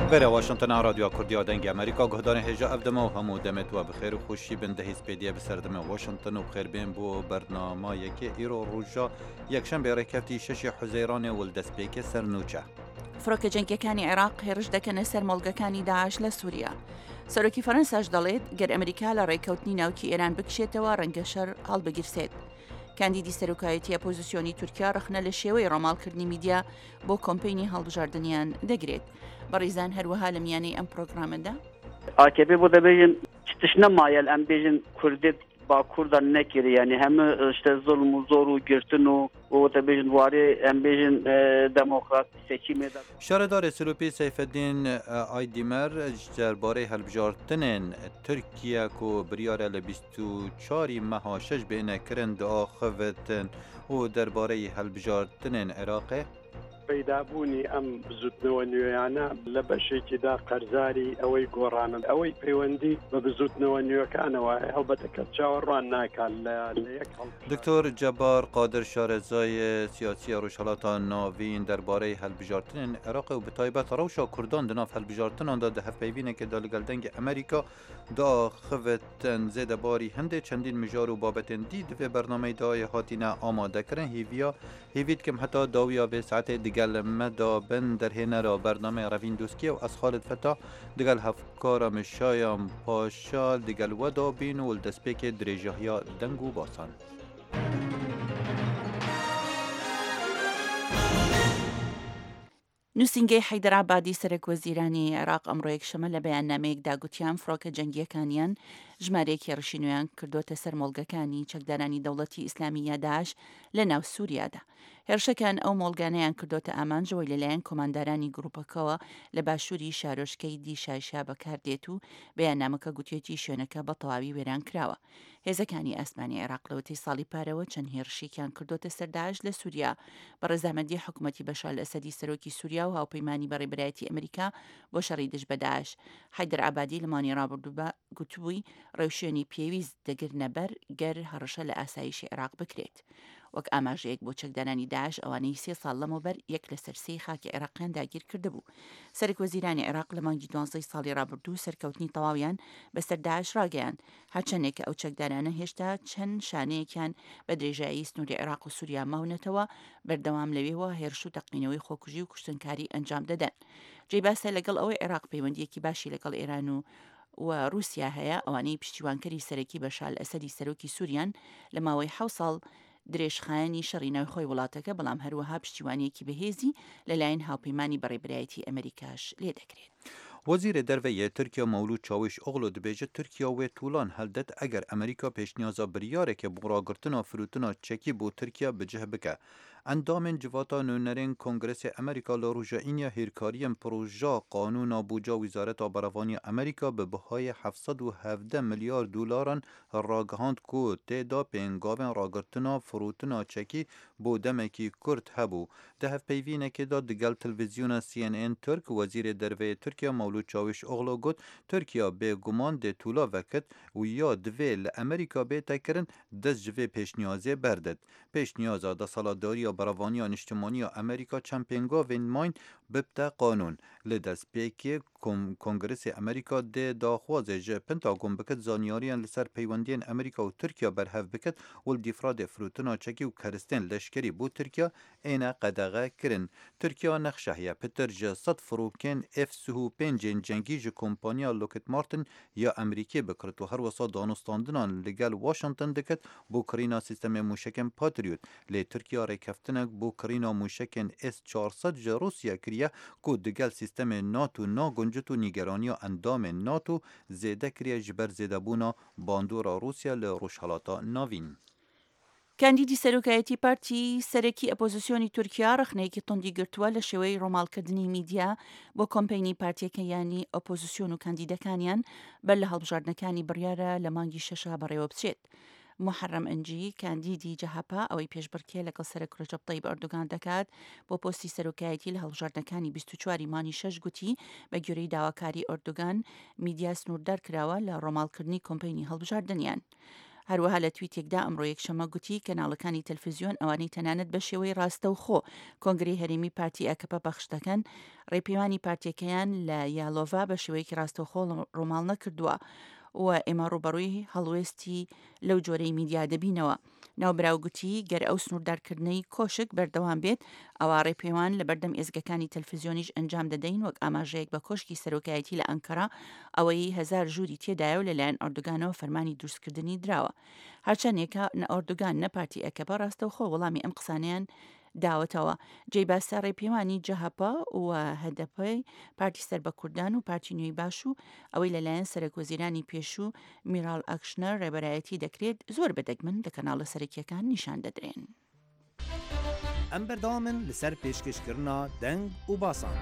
غیر واشنطن رادیو کردی دنگ امریکا گهدان هجا افدم و همو دمت و بخیر و خوشی بنده هیسپیدیا بسردم واشنطن و بخیر بین بو برنامه یکی ایرو روژا یکشن به رکفتی شش حزیران ولدسپیک سرنوچه فڕۆکە جەنگیەکانی عێراق هێرش دەکەنە سەر مۆڵگەکانی داعش لە سووریا. سەرۆکی فەرەنساش دەڵێت گەر ئەمریکا لە ڕێککەوتنی ناوکی ئێران بکشێتەوە ڕەنگە شەر هەڵبگیرسێت. کاندیدی سەرۆکایەتی ئەپۆزیسیۆنی تورکیا ڕخنە لە شێوەی ڕۆماڵکردنی میدیا بۆ کۆمپینی هەڵبژاردنیان دەگرێت. بەڕێزان هەروەها لە میانەی ئەم پرۆگرامەدا AKP bu da bejin çıtışına mayel em bejin Kürdet Bakur'dan ne kiri yani hem işte zulmü zoru girtinu o da bejin vari em bejin demokrat seçimi de شاردار سروپی سیفالدین آیدیمر درباره هەڵبژاردنên تورکیا کو بریارە لە 24 مەها شەش بینە کرن داخەوتن و دەربارەی هەڵبژاردنên عێراقê پەیدابوونی ئەم بزوتنەوە نوێیانە لە بەشێکیدا قەرزاری ئەوەی گۆڕانن ئەوەی پەیوەندی بە بزوتنەوە نوێەکانەوە هەڵبەتە کە چاوەڕوان ناکات لە یەک دکتۆر جەبار قادر شارەزای سیاسی ڕۆژهەڵاتە ناوین دەربارەی هەڵبژاردنên عێراق و بەتایبەت ڕەوشا کوردان di nav هەڵبژاردناندا di hevpeyvînekê da li gel dengê Amerîka daxevetin zêdebarî hindê çendîn mijar û babetên dî di vê bernameyê dayê hatîne amadekirin hêvî dikim heta dawiya vê saetê digel me da bin derhênera bernameyê Revîn Doskiye û ez Xalid Feta digel hevkara min Şayan Paşa digel we dabîn û li destpêkê dirêjahiya deng û basan. نووسنگەی حەیدەرعەبادی سەرۆک وەزیرانی عێراق ئەمڕۆ یەکشەمە لە بەیاننامەیەکدا گوتیان فڕۆکە جەنگیەکانیان ژمارەیەکی ڕشینویان کردوتە سەر مۆڵگەکانی چەکدارانی دەوڵەتی ئیسلامی یا داعش لە ناو سووریادا. هێرشەکان ئەو مۆڵگانەیان کردوتە ئامانجەوەی لەلایەن کۆماندارانی گروپەکەوە لە باشووری شارۆشکەی دیشایشا بەکاردێت و بەیاننامەکە گوتێتی شوێنەکە بە تەواوی وێران کراوە. هێزەکانی ئاسمانی عێراق لەوەتی ساڵی پارەوە چەند هێرشێکیان کردوتە سەر داعش لە سووریا بە ڕێزامەندی حکوومەتی بەشار ئەسەدی سەرۆکی سووریا و هاوپەیمانی بەڕێبەرایەتی ئەمریکا بۆ شەڕی دژ بە داعش. حەیدەرعەبادی لە مانی ڕابردوودا گوتبووی ڕێوشێنی پێویست دەگرنە بەر گەر هەڕەشە لە ئاسایشی عێراق بکرێت. وەک ئاماژەیەک بۆ چەکدارانی داعش ئەوانەی 3 ساڵ لەمەوبەر یەک لە سەرسەی خاکی عێراقیان داگیر کردبوو. سەرۆک وەزیرانی عێراق لە مانگی 12 ساڵی ڕابردوو سەرکەوتنی تەواویان بەسەر داعش ڕاگەیاند. هەرچەندێک ئەو چەکدارانە هێشتا چەند شانەیەکیان بە درێژایی سنووری عێراق و سووریا ماونەتەوە بەردەوام لەوێەوە هێرش و تەقینەوەی خۆکوژی و کوشتنکاری ئەنجام دەدەن. جێ باسە لەگەڵ ئەوەی عێراق پەیوەندیەکی باشی لەگەڵ ئێران و رووسیا هەیە ئەوانەی پشتیوانکەری سەرەکی بەشار ئەسەدی سەرۆکی سووریان لە ماوەی 7 ساڵ درێژخایەنی شەڕی ناوخۆی وڵاتەکە بەڵام هەروەها پشتیوانیەکی بەهێزی لەلایەن هاوپەیمانی بەڕێبەرایەتی ئەمریکاش لێ دەکرێت. وزیر درویه ترکیه مولود چاوش اغلو دبیجه ترکیه و طولان هلدت اگر امریکا پیشنیازا بریاره که براگرتنا فروتنا چکی بو ترکیه بجه بکه. اندام جواتا نونرین کنگرس امریکا لاروژا اینیا هیرکاریم پروژا قانون بوجا وزارت آبروانی امریکا به بهای 717 میلیارد دلارن راگهاند کو تیدا پینگاون راگرتنا فروتنا چکی بو دمکی کرد هبو. ده هف پیوینه که دا دگل تلویزیون CNN ترک وزیر درویه ترکیه مولود چاوش اغلو گوت ترکیه به گمان ده طولا وکت و یا دوی لامریکا به تکرن دست جوی پیشنیازه بردد. پیشنیازه دا سالاداری براوانی اجتماعی امریکا چمپینگا وین ماین ببتا قانون لدست پیکی کنگرس امریکا ده داخوازه جه پنتاگون بکت زانیاریان لسر پیوندین امریکا و ترکیه برهف بکت ول دیفراد فروتنا چکی و کرستین لشکری بو ترکیه اینا قدغه کرن. ترکیه نقشه پتر جه صد فروکن F-35 جنگی جه کمپانیا لوکت مارتن یا امریکی بکرد و هر وسا دانستاندنان لگل واشنطن دکت بو کرینا سیستم موشکن پاتریوت لی ترکیه ریکفتنک بو کرینا موشکن S-400 جه روسیا کریه که دگل سیستم ناتو ناگنجت و نیگرانی اندام ناتو زیده کریه جبر زیده بونا باندورا روسیا لروشحالاتا ناوین. کاندیدی سەرۆکایەتی پارتی سەرەکی ئەپۆزیسیۆنی تورکیا ڕخنەیەکی توندی گرتووە لە شێوەی ڕۆماڵکردنی میدیا بۆ کۆمپینی پارتیەکەیانی ئۆپۆزیسیۆن و کاندیدەکانیان بەر لە هەڵبژاردنەکانی بڕیارە لە مانگی شەشا بەڕێوە بچێت. محرم ئەنجی کاندیدی جەهاپا ئەوەی پێشبڕکێ لەگەڵ سەرۆک ڕەجەب طەیب ئەردۆغان دەکات بۆ پۆستی سەرۆکایەتی لە هەڵبژاردنەکانی 24 مانی 6 گوتی بە گوێرەی داواکاری ئەردۆغان میدیا سنووردار کراوە لە ڕۆماڵکردنی کۆمپینی هەڵبژاردنیان. هەروەها لە تویتێکدا ئەمڕۆ یەکشەمە گوتی کەناڵەکانی تەلڤیزیۆن ئەوانەی تەنانەت بە شێوەی ڕاستەوخۆ کۆنگرەی هەرێمی پارتی ئەکەپە پەخش دەکەن ڕێپەیوانی پارتیەکەیان لە یالۆڤا بە شێوەیەکی ڕاستەوخۆ ڕۆماڵ نەکردووە و ئێمە ڕوبەڕووی هەڵوێستی لەو جۆرەی میدیا دەبینەوە. ناوبراو گوتی گەر ئەو سنووردارکردنەی کۆشک بەردەوام بێت ئەوە ڕێپەیوان لە بەردەم ئێزگەکانی تەلڤیزیۆنیش ئەنجام دەدەین وەک ئاماژەیەک بە کۆشکی سەرۆکایەتی لە ئەنکەرا ئەوەی 1000 ژووری تێدایە و لەلایەن ئەردوگانەوە فەرمانی دروستکردنی دراوە. هەرچەندێکە ئەردوگان نەپارتی ئەکەپە ڕاستەوخۆ وەڵامی ئەم قسانیان داوەتەوە. جێی باسا ڕێپەیوانی جەهەپە و هەدەپەی پارتی سەر بە کوردان و پارتی نوێی باش و ئەوەی لەلایەن سەرۆکوەزیرانی پێشوو میراڵ ئەکشنەر ڕێبەرایەتی دەکرێت زۆر بەدەگمن لە کەناڵە سەرەکیەکان نیشان دەدرێن. ئەم بەردەوامن لەسەر پێشکەشکردنا دەنگ و باسان.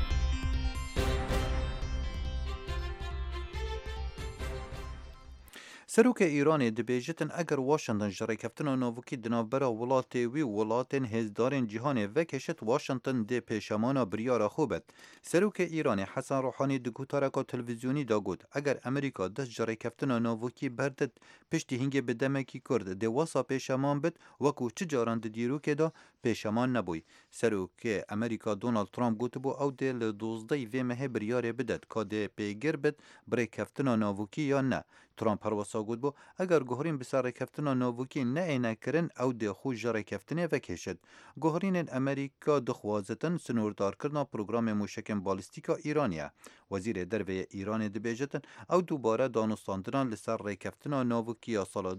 سەرۆکە ئیرانê dibêjitin eger Washington ji rêkeftina navûkî di navbera welatê wî welatên hêzdarên cîhanê vekeşit Washington dê pêşemana biryara xwe bet. Serokê Îranê Hesan Ruhanî di gutareka televîzyonî da got eger Amerîka dest ji rêkeftina navûkî berdid piştî hingê bi demekî Kurd dê wasa pêşeman bit wekû çi caran di dîrokê da pêşeman nebûy. Serokê Amerîka Donald Trump gotibû ew dê li 12 vê mehê biryarê bidet ka dê pêgir bit bi rêkeftina navûkî ya ne. Trump هەروەسا گوت بوو ئەگەر گوهرین بسا ڕێکەفتنا نۆڤوکی نەئێنەکردن ئەو دێخۆ ژە ڕێکەفتنێ vekêşit. Guherînên Amerîka dixwazitin sinûrdarkirina programê mûşekên balîstîka Îranê. Wezîrê Derveyê Îranê dibêjitin ew dubare danûstandinan li ser rêkeftina navûkî ya sala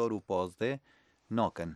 2015 nakin.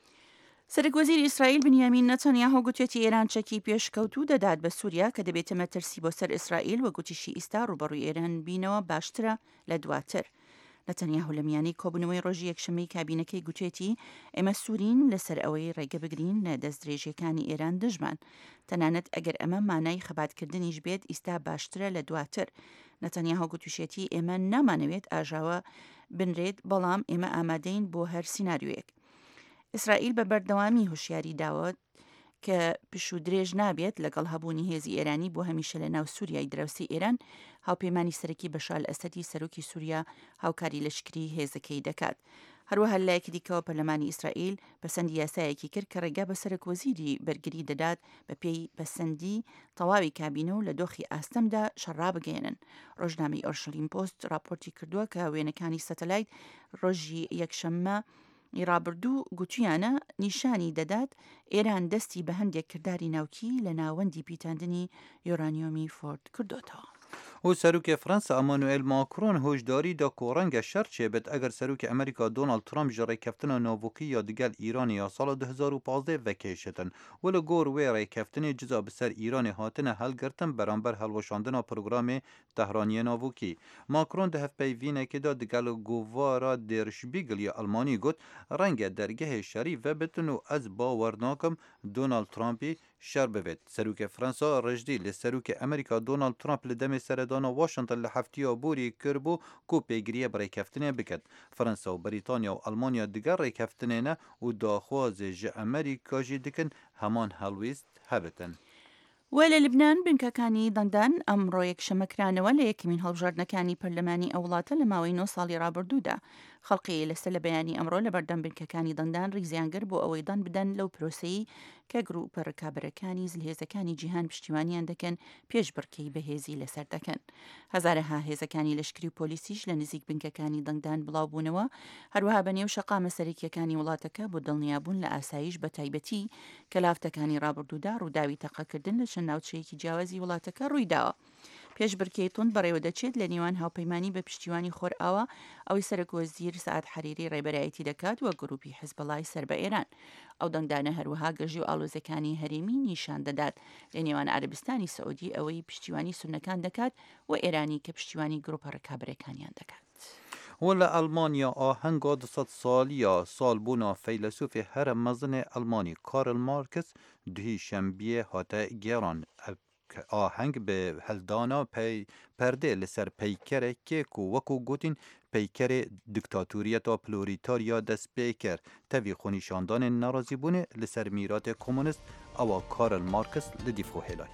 سەرۆکوەزیری ئیسرائیل بنیامین نەتەنیاهو گوتێتی ئێران چەکی پێشکەوتوو دەدات بە سووریا کە دەبێتە مەترسی بۆ سەر ئیسرائیل و گوتیشی ئیستا ڕوبەڕووی ئێران بینەوە باشترە لە دواتر. نەتەنیاهو لە میانی کۆبوونەوەی ڕۆژی یەکشەمەی کابینەکەی گوتێتی ئێمە سوورین لەسەر ئەوەی ڕێگە بگرین لە دەست درێژیەکانی ئێران دژمان. تەنانەت ئەگەر ئەمە مانای خەباتکردنیش بێت ئیستا باشترە لە دواتر. نەتەنیاهو گوتوشێتی ئێمە نامانەوێت ئاژاوە بنرێت بەڵام ئێمە ئامادەین بۆ هەر سیناریۆیەک. ئیسرائیل بە بەردەوامی هوشیاری داوت کە پش و درێژ نابێت لەگەڵ هەبوونی هێزی ئێرانی بۆ هەمیشە لە ناو سووریای دراوسی ئێران هاوپەیمانی سەرەکی بەشار ئەسەدی سەرۆکی سووریا هاوکاری لەشکری هێزەکەی دەکات. هەروەها لایەکی دیکەوە پەرلەمانی ئیسرائیل پەسەندی یاسایەکی کرد کە ڕێگا بە سەرۆکوەزیری بەرگری دەدات بە پێی پەسەندی تەواوی کابینە و لە دۆخی ئاستەمدا شەڕابگەێنن. ڕۆژنامەی ئۆرشەلیم پۆست راپۆرتی کردووە کە وێنەکانی سەتەلایت ڕۆژی یەکشەممە ڕابردوو گوتویانە نیشانی دەدات ئێران دەستی بە هەندێک کردداری ناوکی لە ناوەندی پیتاندنی یۆرانیۆمی فۆرد کردوتەوە. و سەرۆکێ فرەنسا ئەمانوئێل ماکرۆن هۆشداری دا کۆ ڕەنگە شەر چێبێت ئەگەر سەرۆکی ئەمریکا دۆناڵد ترامپ ji ڕێکەفتنا ناوڤوکی یا digal ئیرانی ya sala 2015 vekêşitin و li gor wê rêkeftinê ciza bi ser Îranê hatine helgirtin beramber helweşandina programê Tehraniyê navûkî. Macron di hevpeyvînekê da digal govara Der Spiegel ya Almanî got renge dergehê şerî vebitin û ez bawer nakim Donald Trumpî şer bivêt. Serokê Fransa rejdî li serokê Amerîka Donald Trump li demê seredana Washington li heftiya borî kirbû ku pêgiriye bi rêkeftinê biket. Fransa û Brîtanya û Almanya diger rêkeftinê ne û daxwazê ji Amerîka jî dikin heman helwîst hebitin. وە لە لبنان بنکەکانی دەنگدان ئەمڕۆ یەکشەمەکرانەوە لە یەکمین هەڵبژاردنەکانی پەرلەمانی ئەو وڵاتە لە ماوەی 9 ساڵی ڕابردوودا. خەڵقی لەسەر لە بەیانی ئەمڕۆ لە بەردەم بنکەکانی دەنگدان ڕیزیانگر بۆ ئەوەی دان بدەن لەو پرۆسەی کە گروپە ڕکابەرەکانی زلهێزەکانی جیهان پشتیوانیان دەکەن پێش بڕکەی بەهێزی لەسەر دەکەن. هەزارەها هێزەکانی لەشکری و پۆلیسیش لە نزیک بنکەکانی دەنگدان بڵاوبوونەوە هەروەها بەنێو شەقامە سەرەکیەکانی وڵاتەکە بۆ دڵنیابوون لە ئاسایش بە تایبەتی کە لافتەکانی ڕابردوودا ڕووداوی تەقەکردن لە چەند ناوچەیەکی جیاوازی وڵاتەکە ڕوویداوە. پێش بڕکەی تۆند بەڕێوە دەچێت لە نێوان هاوپەیمانی بە پشتیوانی خۆرئاوە ئەوەی سەرۆکوەزیر سەعات حەریری ڕێبەرایەتی دەکات وە گروپی حیزبەڵای سەر بە ئێران. ئەو دەنگدانە هەروەها گەژی و ئاڵۆزەکانی هەرێمی نیشان دەدات لە نێوان عەرەبستانی سەعودی ئەوەی پشتیوانی سونەکان دەکات و ئێرانی کە پشتیوانی گروپە ڕکابەرەکانیان دەکات. و لە ئەلمانیا ئاهەنگا 200 سالیە سالبوونا فەیلسوفی هەرە مەزنێ ئەلمانی کارل مارکس دوهی شەمبیە هاتە گێڕان. ئاهەنگ بە هەلدانا پەردێ لەسەر پەیکەرێکێک و وەکو گوتین پەیکەرێ دیکتاتوریەتا پلۆریتاریا دەست پێ کرد تەوی خۆنیشاندانên ناڕازیبوونê li ser mîratê komûnîst ewa Karl Marx li dîfxwe hêlay.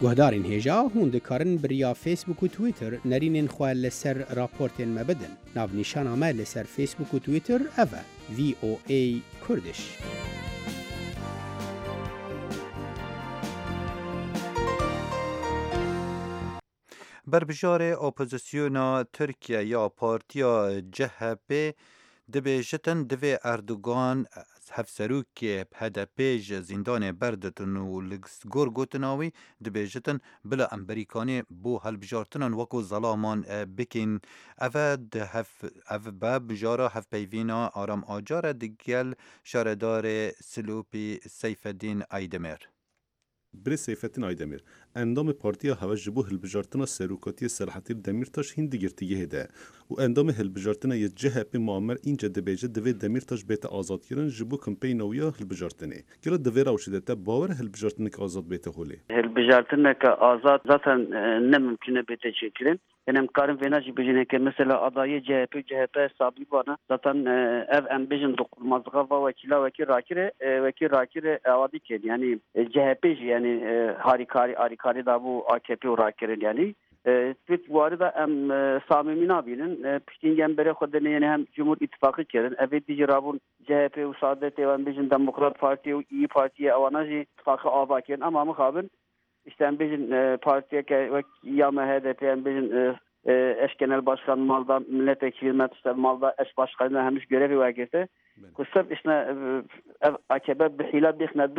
گهدارین هیجا هون دکارن بریا فیسبوک و تویتر نرینین خواه لسر راپورتین مبدن. ناو نیشان آمه لسر فیسبوک و تویتر اوه VOA کردش. بربژار اپوزیسیونا ترکیه یا پارتیا CHP دبیجتن دوی اردوغان هفسروک هدپیج زندان بردتن و لگسگور گوتناوی دبیجتن بلا امریکانی بو هلبجارتنان وکو ظلامان بکن بجارا هف پیوینا آرام آجار دگل شاردار سلوپی سیف الدین ایدمر بر سیفتین آیدمیر اندام پارتیا هواج جبو هلبجارتنا سروکاتی سلاحتی دمیرتاش هندی گرتیه ده و اندام هلبجارتنا یه CHP معمر اینجا دبیجه دوی دمیرتاش بیت آزاد کردن جبو کمپین نویا هلبجارتنه گلا دوی راوشیده تا باور هلبجارتنا که آزاد بیت هولی هلبجارتنا که آزاد ذاتن نممکنه بیت چیکرین يعني مقارن في ناجي بيجينا كمثلا قضايا جهة صابي بانا زاتن اف ام بيجن دق المزغفة وكيلا وكيل راكير اوادي كين يعني جهة بيجي يعني هاريكاري دابو AKP وراكير يعني تويت وارده ام صاممين بينن بشتين جنبره خدنا يعني هم جمهور اتفاقي كيرن افيد دي جرابون CHP وسادة ام بيجن ديمقراط بارتي و اي بارتي اواناجي اتفاق ابا كين اما مخابن İşte bizim partiye ya MHP bizim eş genel başkan malda milletvekili mecliste malda eş başkanına henüz görevi vakti. Kusab işte AKP bihila bihmed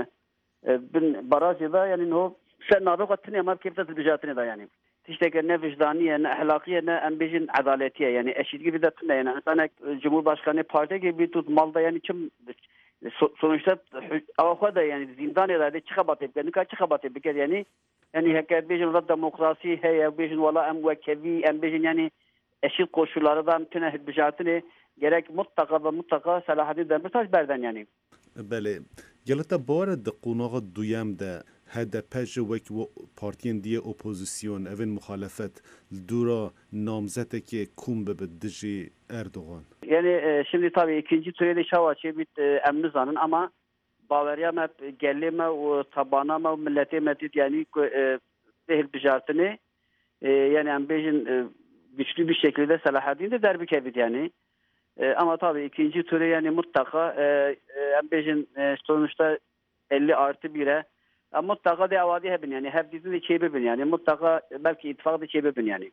bin barazida yani o sen naroqatını ama kifte tecatını da yani. İşte ki ne vicdaniye ne ahlakiye ne bizim adaletiye yani eşit gibi de yani insan Cumhurbaşkanı parti gibi tut malda yani kim sonuçta avukada yani zindan ederdi çıkabatı yani kaç çıkabatı bir yani hakaret bejin da demokrasi hey bejin valla em vekevi em bejin yani eşit koşullardan tüm hükümetini gerek mutlaka Selahattin Demirtaş berden yani. بله گلتا بار دقوناغ دویم ده HDP وک و پارتین دیه اپوزیسیون اوین مخالفت دورا نامزده که کوم به دجی اردوغان Yani şimdi tabii ikinci türede şavaçı bit emnizanın ama Bavyera'ma gelime ve tabanama millete medit yani dehil bijartını yani ambejin güçlü bir şekilde Selahattin de derbi kebit yani. Ama tabii ikinci türe yani mutlaka ambejin sonuçta 50+1'e mutlaka da avadi hebin yani hep dizini çebebin yani mutlaka belki ittifak da çebebin yani.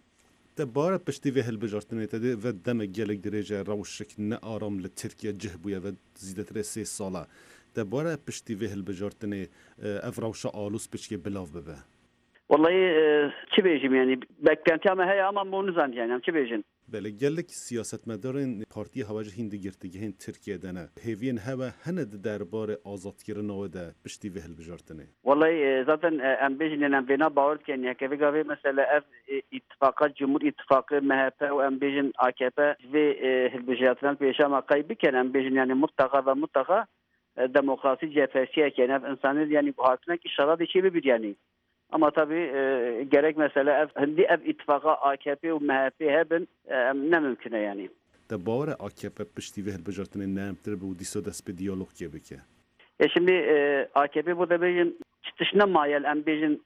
تبارة پشتی و هلبجارتنه تده و دم گلک درجه روشک نه آرام لترکیه جهبویه و زیدت ره 3 ساله تبارة پشتی و هلبجارتنه اف روشا آلوس پشکی بلاو ببه Vallahi çi bejim yani beklenti ama hey ama bunu zan yani çi bejin. بله گلک سیاستمداران پارتی هواج هند گرتگهن ترکیه دنه هیوین هوا هند دربار آزاد کردن و ده پشتی و هلبجارتنه Vallahi zaten em bejin yani bina bağır ki yani kevi gavi mesela ev ittifaka Cumhur İttifakı MHP ve em bejin AKP ve hizbijatından peşama kaybıken em bejin yani mutlaka demokrasi cephesiye yani insanı yani bu hakına ki şarad işi bir yani. Ama tabii gerek mesela hindi ev ittifaka AKP ve MHP hepin ne mümkün yani. تبارة AKP پشتی و هلبجارتنه نامتر به دیسو دست به دیالوگ که بکه Şimdi AKP bu da bejin çıtışına mayel em bejin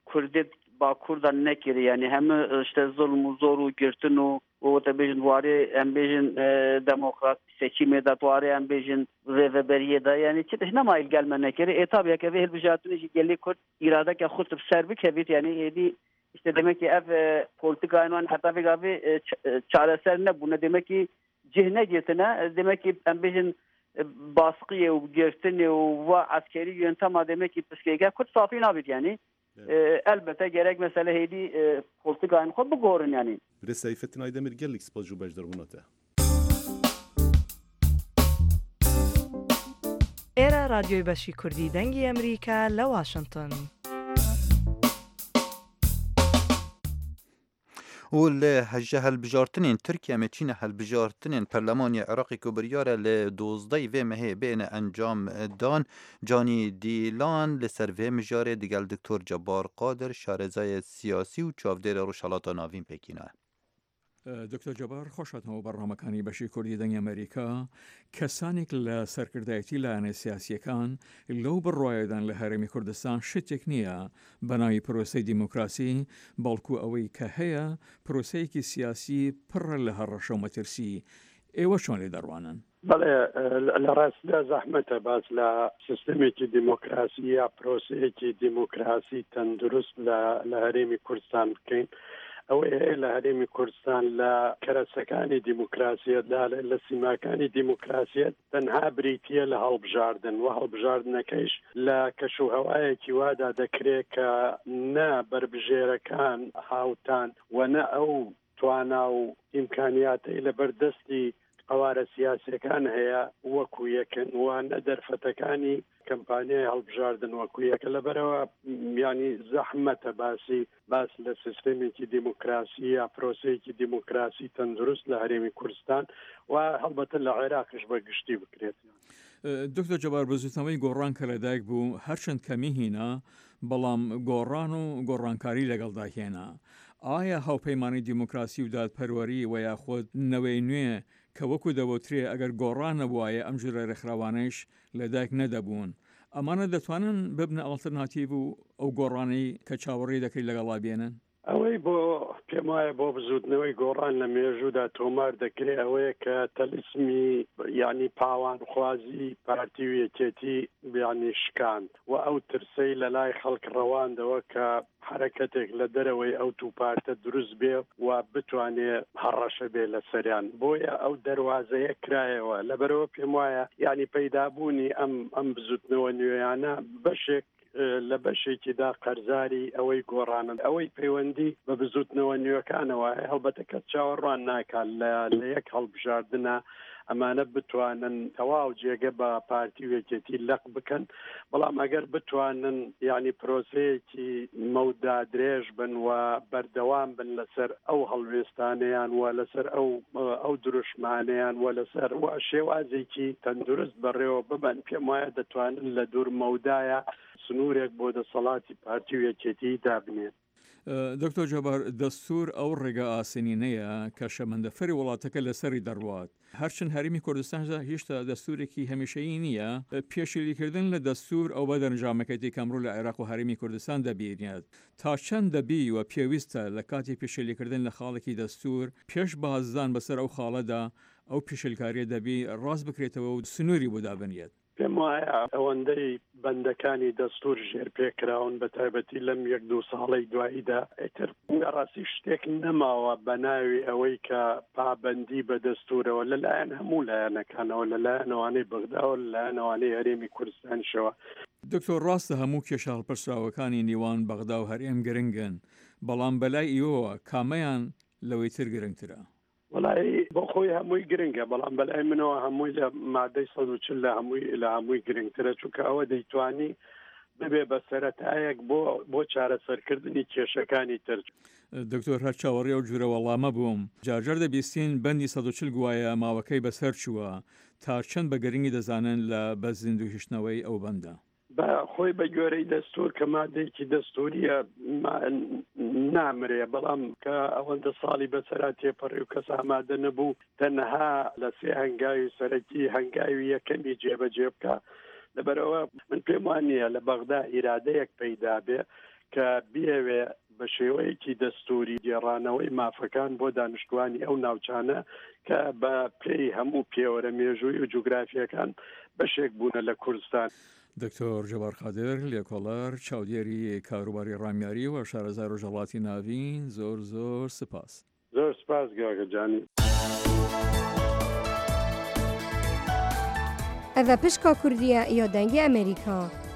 Kurdan ne kiri yani hem işte zulmü zoru girtinu o da bejin vari em bejin demokrat seçimi da vari em bejin reveberiye da yani çıtışına mayel gelmene kiri tabii ki ve hülbijatını gelli Kurd irade ki khut serbi kebit yani edi işte demek ki ev politika aynı hatta ve gavi çareser ne bu ne demek ki cihne getine demek ki em bejin baskıya و گرفتن و askeri yöntem demek ki psikoloji Kürt safi nabit yani elbette gerek mesela hedi politik aynı kod bu görün yani. بره سیفتن آیدمیر گلک سپاس جو بجدار بوناته ایرا رادیوی بشی کردی دنگی امریکا لواشنطن والهجه هالبجارتنين تركيا متشين هالبجارتنين برلمانيا عراقي كبريارة لدوزداي في مهي بين انجام دان جاني ديلان لسر في مجاري ديگل دكتور جبار قادر شارزای سياسي و چافدير روشالاتا ناوين بكينه دکتۆر جەبار خۆشاتەوە بەڕامەکانی بەشی کوردی دەنگی ئەمریکا کەسانێک لە سەرکردایەتی لایەنە سیاسیەکان لەو بڕواایەدان لە هەرێمی کوردستان شتێک نییە بەناوی پرۆسەی دیموکراسی بەڵکو ئەوەی کە هەیە پرۆسەیەکی سیاسی پڕە لە هەڕەشە و مەترسی ئێوە چۆن لێ دەڕوانن؟ بەڵێ لە ڕاستدا زەحمەتە باس لە سیستەمێکی دیموکراسی یا پرۆسەیەکی دیموکراسی تەندروست لە هەرێمی کوردستان بکەین. ئەوەیە لە هەرێمی کوردستان لە کەرەسەکانی دیموکراسیەتدا لە سیماکانی دیموکراسیەت تەنها بریتیە لە هەڵبژاردن و هەڵبژاردنەکەیش لە کەشوهەوایەکی وادا دەکرێت کە نە بربژێرەکان هاوتان و نە ئەو توانا و ئیمکانیاتەی لە بەردەستی ئەوارە سیاسەکان هەیە وەکو یەکن وانە دەرفەتەکانی کەمپانیای هەڵبژاردن وەکو یەکە لەبەرەوە ینی زەحمەتە باس لە سیستەمێکی دیموکراسی یا پرۆسەیەکی دیموکراسی تەندروست لە هەرێمی کوردستان و هەڵبەتە لە عێراقش بەگشتی بکرێت. دکتۆر جەبار بەزوتنەوەی گۆڕان کە لەدایک بوو هەرچەند کەمی هینە بەڵام گۆڕان و گۆڕانکاری لەگەڵدا هێنا. ئایا هاوپەیمانی دیموکراسی و دادپەروەری و یاخود نەوەی نوێ کە وەکو دەوترێ ئەگەر گۆڕان نەبوایە ئەم ژورە ڕێکخراوانەیش لەدایک نەدەبوون ئەمانە دەتوانن ببنە ئەڵتەرناتیڤ و ئەو گۆڕانەی کە چاوەڕێی دەکەی لەگەڵا بێنن؟ ئەوەی بۆ پێم وایە بۆ بزوتنەوەی گۆڕان لە مێژوودا تۆمار دەکرێت ئەوەیە کە تەلیسمی ینی پاوانخوازی پارتی و یەکێتی ینی شکاند و ئەو ترسەی لە لای خەڵک ڕەواندەوە کە حرەکەتێک لە دەرەوەی ئەو توپارتە دروست بێ و بتوانێت هەڕەشە بێ لە سەریان بۆیە ئەو دەواازەیە کرایەوە لەبەرەوە پێم وایە ینی پەیدابوونی ئەم بزوتنەوە نوێیانە بەشێک لە بەشێکیدا قەرزاری ئەوەی گۆڕانن ئەوەی پەیوەندی بە بزوتنەوە نوێەکانەوە هەڵبەتە کە چاوەڕوان ناکات لە یەک هەڵبژاردنە ئەمانە بتوانن تەواو جێگە بە پارتی و یەکێتی لەق بکەن بەڵام ئەگەر بتوانن ینی پرۆسەیەکی مەودا درێژ بن و بەردەوام بن لەسەر ئەو هەڵوێستانیان و لەسەر ئەو دروشمانیان و لەسەر و شێوازێکی تەندروست بەڕێوە ببن پێم وایە دەتوانن لە دوور مەودایە سنوورێک بۆ دەسەڵاتی پارتی و یەکێتی دابنێت. دکتۆر جەبار دەستور ئەو ڕێگە ئاسنینەیە کە شەمەندەفەری وڵاتەکە لەسەری دەڕوات هەرچەند هەرێمی کوردستاندا هێشتا دەستورێکی هەمیشەیی نییە پێشێلیکردن لە دەستور ئەو بە دەرنجامەکەی کەمڕۆ لە عێراق و هەرێمی کوردستان دەبینێت تا چەند دەبی و پێویستە لە کاتی پێشێلیکردن لە خاڵێکی دەستور پێش بازدان بەسەر ئەو خاڵەدا ئەو پێشێلکاریە دەبی ڕاست بکرێتەوە و سنووری بۆ دابنێت. پێم وایە ئەوەندەی بەندەکانی دەستور ژێر پێکراون بە تایبەتی لەم 1-2 ساڵەی دواییدا ئیتر ڕاستی شتێک نەماوە بە ناوی ئەوەی کە پابەندی بە دەستورەوە لەلایەن هەموو لایەنەکانەوە لەلایەنەوەی بەغداوە لەلایەنەوەی هەرێمی کوردستانشەوە. دکتۆر ڕاستە هەموو کێشە هەڵپرسراوەکانی نیوان بەغدا و هەرێم گرنگن بەڵام بەلای ئیوەوە کامەیان لەوەی تر گرنگترە؟ وڵی بۆ خۆی هەمووی گرنگە بەڵام بەلای منەوە هەمووی لە مادەی 140 لە هەمووی گرنگترە چونکە ئەوە دەیتوانی ببێ بە سەرەتایەک بۆ چارەسەرکردنی کێشەکانی تر. دکتۆر هەر چاوەڕێ و جوورە وەڵامە بووم جارجار دەبیستین بەندی 140 گوایە ماوەکەی بەسەر چووە تا چەند بە گرنگی دەزانن لە بەزیند و هیشتنەوەی ئەو بەندە. بە خۆی بە گوێرەی دەستور کە مادەیەکی دەستوریە نامرێ بەڵام کە ئەوەندە ساڵی بەسەرا تێپەڕی و کەس ئامادە نەبوو تەنها لە سێ هەنگاوی سەرەکی هەنگاوی یەکەمی جێبەجێ بکە لەبەرەوە من پێم وانە لە بەغدا ئیرادەیەک پەیدا بێ کە بێوێ بە شێوەیەکی دەستوری گێڕانەوەی مافەکان بۆ دانیشتوانی ئەو ناوچانە کە بە پێی هەموو پێوەرە مێژووی و جوگرافیەکان بەشێک بوونە لە کوردستان. دکتۆر جەبار قادر لێکۆڵەر چاودێری کاروباری ڕامیاری و شارەزای ڕۆژهەڵاتی ناوین زۆر سپاس. زۆر سپاس گاگەجانی. ئەڤە پشکا کوردیە یا دەنگی ئەمریکا.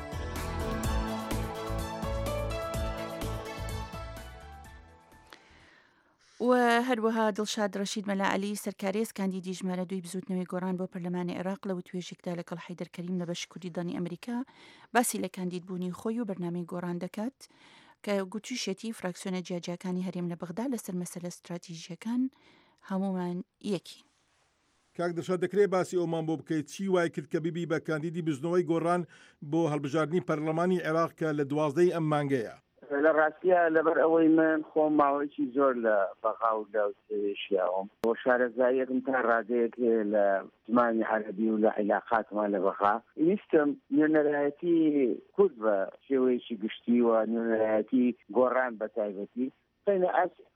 و هەروەها دڵشاد ڕەشید مەلا عەلی سەرکارێز کاندیدی ژمارە 2 بزوتنەوەی گۆڕان بۆ پەرلەمانی عێراق لە توێژێکدا لەگەڵ حەیدەر کەریم لە بەشی کوردی دانی ئەمریکا باسی لە کاندیدبوونی خۆی و بەرنامەی گۆڕان دەکات کە گوتوشێتی فراکسیۆنە جیاجیەکانی هەرێم لە بەغدا لەسەر مەسەلە استراتیژیەکان هەمومان یەکی. کاک دڵشاد دەکرێت باسی ئەومان بۆ بکەیت چی وای کرد کە بیبی بە کاندیدی بزنەوەی گۆڕان بۆ هەڵبژاردننی پەرلەمانی عێراق کە لە 12 ئەم مانگەیە؟ لە ڕاستیە لەبەر ئەوەی من خۆم ماوەیەکی زۆر لە بەغا و لاوتێشیاوم بۆ شارەزاییەکم تا ڕادەیەک لە زمانی عەرەبی و لە عیلاقاتمان لە بەغا ویستم نوێنەرایەتی کورد بە شێوەیەکی گشتی و نوێنەرایەتی گۆڕان بە تایبەتی خەینە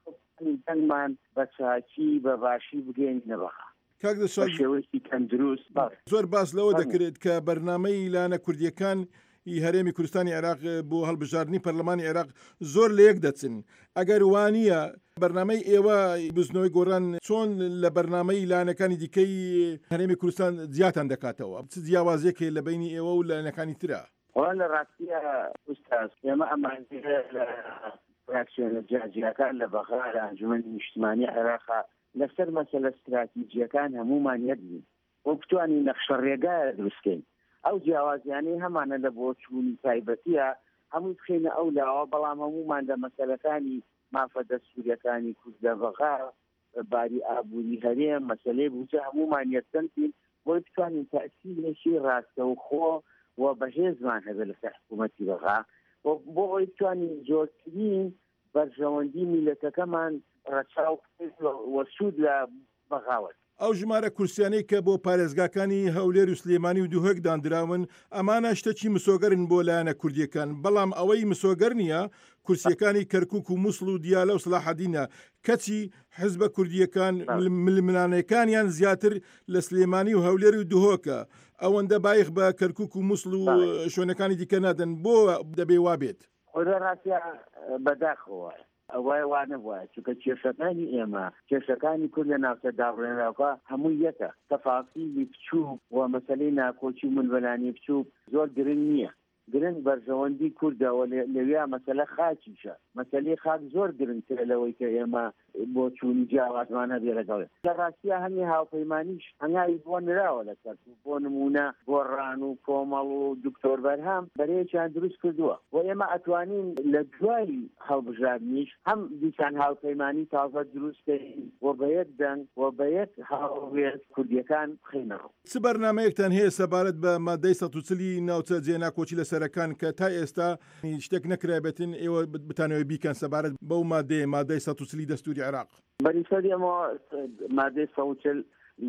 دەنگمان بە چاکی بە باشی بگەینە بەغا کاک دەسۆڵ شێوەیەکی تەندروست زۆر باس لەوە دەکرێت کە بەرنامەی لانە کوردیەکان هەرێمی کوردستانی عێراق بۆ هەڵبژاردننی پەرلەمانی عێراق زۆر لە یەک دەچن ئەگەر وانە بەرنامەی ئێوە بزنەوەی گۆڕان چۆن لە بەرنامەی لایەنەکانی دیکەی هەرێمی کوردستان زیاتان دەکاتەوە چ جیاوازیەکێ لە بینی ئێوە و لایەنەکانی ترە لە ڕاستیە ئوستاز ئێمە ئەمانزیە لە فراکسیۆنە جیاجیەکان لە بەغا لە ئەنجومەنی نیشتیمانی عێراقا لەسەر مەسەلە استراتیجیەکان هەمومان یەک بووین بۆ بتوانین نەخشە ڕێگایە دروستکەین ئەو جیاوازیانەی هەمانە لە بۆ چوونی تایبەتیە هەموو بخینە ئەو لاوە بەڵام هەمومان لە مەسەلەکانی مافە دەستوریەکانی کورد لە بەغا باری ئابووری هەرێم مەسەلەی بووجە هەمومان یەکسەنتین بۆی بتوانین تەئسیرێکی ڕاستەوخۆ و بەهێزمان هەبێت لەسەر حکوومەتی بەغا بۆ ئەوی بتوانین زۆرترین بەرژەوەندی میلەتەکەمان ڕەچاو وەسوود لە بەغاوت ئەو ژمارە کورسیانەی کە بۆ پارێزگاکانی هەولێر و سلێمانی و دووهەک دانراون ئەمانە شتێکی مسۆگەرن بۆ لایەنە کوردیەکان بەڵام ئەوەی مسۆگەر نییە کورسیەکانی کەرکووک و مووسڵ و دیالە و سلاحەدینە کەچی حزبە کوردیەکان ململانەکانیان زیاتر لە سلێمانی و هەولێر و دووهۆکە ئەوەندە بایخ بە کەرکووک و مووسڵ و شوێنەکانی دیکە نادەن بۆ دەبێ وابێت ڕاستە بەداخەوە ئەوای وانە وایە چونکە کێشەکانی ئێمە کێشەکانی کورد لە ناوچە داڕێنراوە هەموو یەکە تەفاسیلی بچوو و مەسەلەی ناکۆچی و ملبەلانی بچوو زۆر گرنگ نییە گرنگ بەرژەوەندی کوردەوە لەوێ مەسەلە خاکیشە مەسەلەی خاک زۆر گرنگترە لەوەی کە ئێمە بۆ چوونی جیاوازمانە بێرەگەڵێت لە ڕاستیە هەمی هاوپەیمانیش هەنگاوی بۆ نراوە لەسەر بۆ نمونە گۆڕان و کۆمەڵ و دکتۆر بەرهام بەرەیەکیان دروست کردووە بۆ ئێمە ئەتوانین لە دوای هەڵبژاردنیش هەم دیسان هاوپەیمانی تازە دروستکەین و بەیەک دەنگ و بەیەک هاوڕێز کوردیەکان بخینەوە چ بەرنامەیەکتان هەیە سەبارەت بە مادەی 140 ناوچە جێناکۆچی لەسەرەکان کە تا ئێستا شتێک نەکرابێتن ئێوە بتانەوەی بیکەن سەبارەت بەو مادەی 140 دەستوری عێراق بەریسەری ئەمە مادەی 140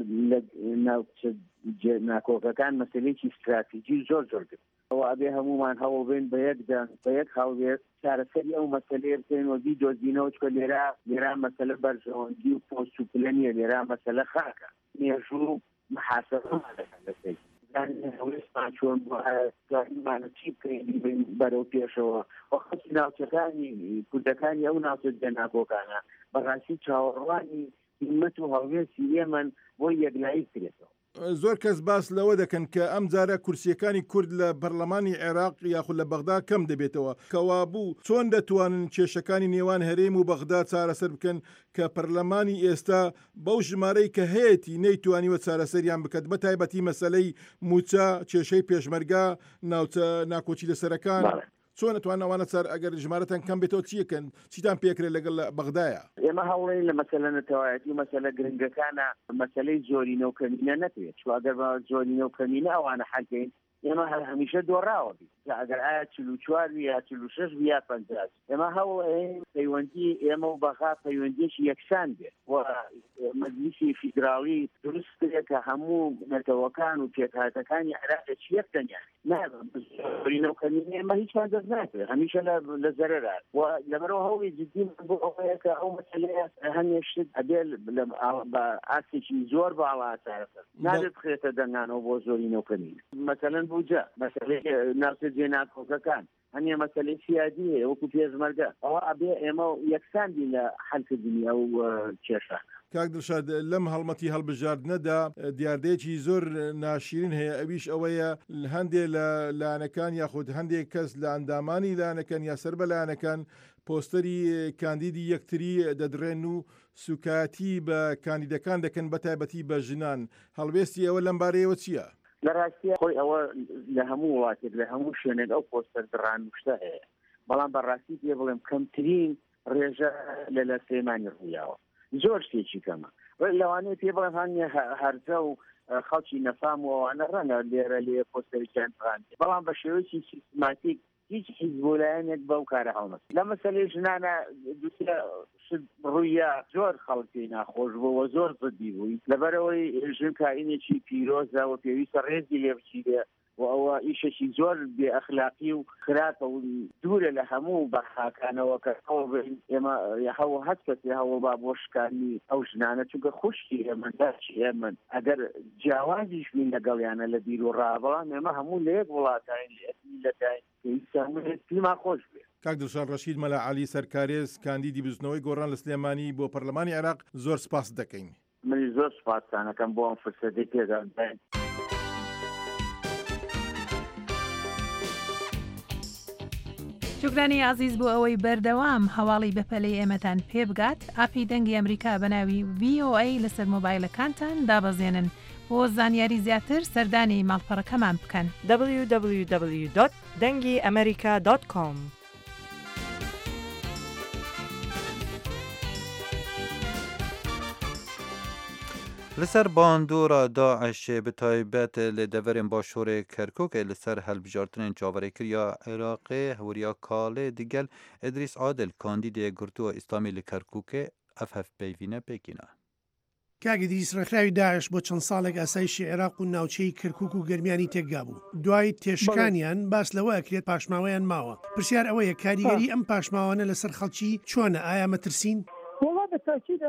ناوچە ناکۆکەکان مەسەلەیەکی استراتیجی زۆر گرت ئەوە ئەبێ هەمومان هەوڵ بێن بە یەک هاوڵێت چارەسەری ئەو مەسەلەیە بکەینەوە بیدۆزینەوە چکە لێرە مەسەلە بەرژەوەندی و پۆست و پلەنیە لێرە مەسەلە خاکە مێژوو محاسەبەمان دەکەن هەوڵێستمان چۆن بۆمانە چی بکەین بەرەو پێشەوە وەخەتی ناوچەکانی کوردەکانی ئەو ناوچە جێناکۆکانە بەڕاستی چاوەڕوانی هیممەت و هەڵوێستی ئێمە بۆ یەکلایی کرێتەوە زۆر کەس باس لەوە دەکەن کە ئەم جارە کورسیەکانی کورد لە پەرلەمانی عێراق یاخود لە بەغدا کەم دەبێتەوە کەوا بوو چۆن دەتوانن کێشەکانی نێوان هەرێم و بەغدا چارەسەر بکەن کە پەرلەمانی ئێستا بەو ژمارەی کە هەیەی نەیتوانیوە چارەسەریان بکات بە تایبەتی مەسەلەی موچە کێشەی پێشمەرگا ناوچە ناکۆچی لەسەرەکان چۆن ئەتوانەوانە چار ئەگەر ژمارەتان کەم بێتەوە چیەکەن چیتان پێکرێت لەگەڵ بەغدایە ئێمە هەوڵەی لە مەسەلە نەتەوایەتی مەسەلە گرنگەکانە مەسەلەی زۆرینە و کەمینە نەکرێت چواگەر بە زۆرینە و کەمینە ئەوانە حەلکەین ئێمە هەمیشە دۆڕاوە بی ئەگەر ئایا 44 یا 46 یا 50 ئێمە هەوڵ پەیوەندی ئێمە و بەغا پەیوەندیەکی یەکسان بێت و مەجلیسی فیدراڵی دروست کرێت کە هەموو نەتەوەکان و پێکهاتەکانی عێراق یەک دەنیان نازانین و کەمینە ئێمە هیچمان دەست ناکرێت هەمیشە لە زەرەرە و لەبەرەوە هەوڵی جدی بۆ ئەوەیە کە ئەو مەسەلەیە هەمیە شت ئەبێ بە ئاسێکی زۆر باڵا چارەسەر نابێت بخرێتە دەنگانەوە بۆ زۆرینە و کەمینە مەسەلەن بووجە مەسەلەی ناوچە جێناکۆکەکان هەنیە مەسەلەی سیادیە وەکو پێشمەرگە ئەوە ئەبێ ئێمە یەکساندی لە حەلکردنی ئەو کێشانە کاک دڵشاد لەم هەڵمەتی هەڵبژاردنەدا دیاردەیەکی زۆر ناشرین هەیە ئەویش ئەوەیە هەندێک لە لایەنەکان یاخود هەندێک کەس لە ئەندامانی لایەنەکان یا سەر بە لایەنەکان پۆستەری کاندیدی یەکتری دەدرێن و سوکاتی بە کاندیدەکان دەکەن بە تایبەتی بە ژنان هەڵوێستی ئەوە لەم بارەیەوە چییە؟ لە ڕاستیە خۆی ئەوە لە هەموو وڵاتێک لە هەموو شوێنێک ئەو پۆستەر دڕانوشتە هەیە بەڵام بەڕاستی پێ بڵێم کەمترین ڕێژە لە سلێمانی ڕوویاوە زۆر شتێکی کەمە لەوانەیە پێ بڵێم هەنیە هەرجە و خەڵکی نەفام و ئەوانە ڕەنە لێرە لێ پۆستەرێکیان ڕاندێ بەڵام بە شێوەیەکی سیستماتیک هیچ حیزبۆلایەنێک بەو کارە هەڵمەست لە مەسەلەی ژنانە ڕوویە زۆر خەڵکی ناخۆش بووە زۆر زدی بووی لەبەرەوەی ژن کائینێکی پیرۆزە و پێویستە ڕێزی لێ بچیرێ و ئەوە ئیشێکی زۆر بێ ئەخلاقی و خراپە و دوورە لە هەموو بەخاکانەوە کە ئێمە هەوە هەست کەسی هەوە با بۆ شکانی ئەو ژنانە چونکە خوشتی ئێمە داچی ئێمە ئەگەر جیاوازیش بین لەگەڵیانە لە بیر و ڕاوەڵام ئێمە هەموو لە یەک وڵاتین لەتین پێویستە خۆش بێ کاک دڵشاد ڕەشید مەلا عەلی سەرکارێز کاندیدی بزنەوەی گۆڕان لە سلێمانی بۆ پەرلەمانی عێراق زۆر سپاس دەکەین منی زۆر سپاسانەکەم بۆ ئەم فرسەتەی پێدان جوگرانی عزیز بۆ ئەوەی بەردەوام هەواڵی بەپەلەی ئێمەتان پێ بگات ئاپی دەنگی ئەمریکا بەناوی VOA لەسەر مۆبایلەکانتان دابەزێنن بۆ زانیاری زیاتر سەردانی ماڵپەڕەکەمان بکەن www.dengiamerica.com لسر باندورا داعش به تایبەت لە دەڤەرێن باشوورê Kerkûkê li ser helbijartinên çaverêkiriya Iraqê hewriya kalê digel Edrîs Adil kandîdê Girtuwa İslamî li Kerkûkê ev hevpeyvîne Pêkîna. کاگی دیریس ڕێکخراوی داعش بۆ چەند ساڵێک ئاسایشی عێراق و ناوچەی کەرکووک و گەرمیانی تێکگا بوو. دوای تێشکانیان باس لەوە ئەکرێت پاشماوەیان ماوە. پرسیار ئەوەیە کاریگەری ئەم پاشماوانە لەسەر خەڵکی چۆنە ئایا مەترسین؟ والله بالتأكيد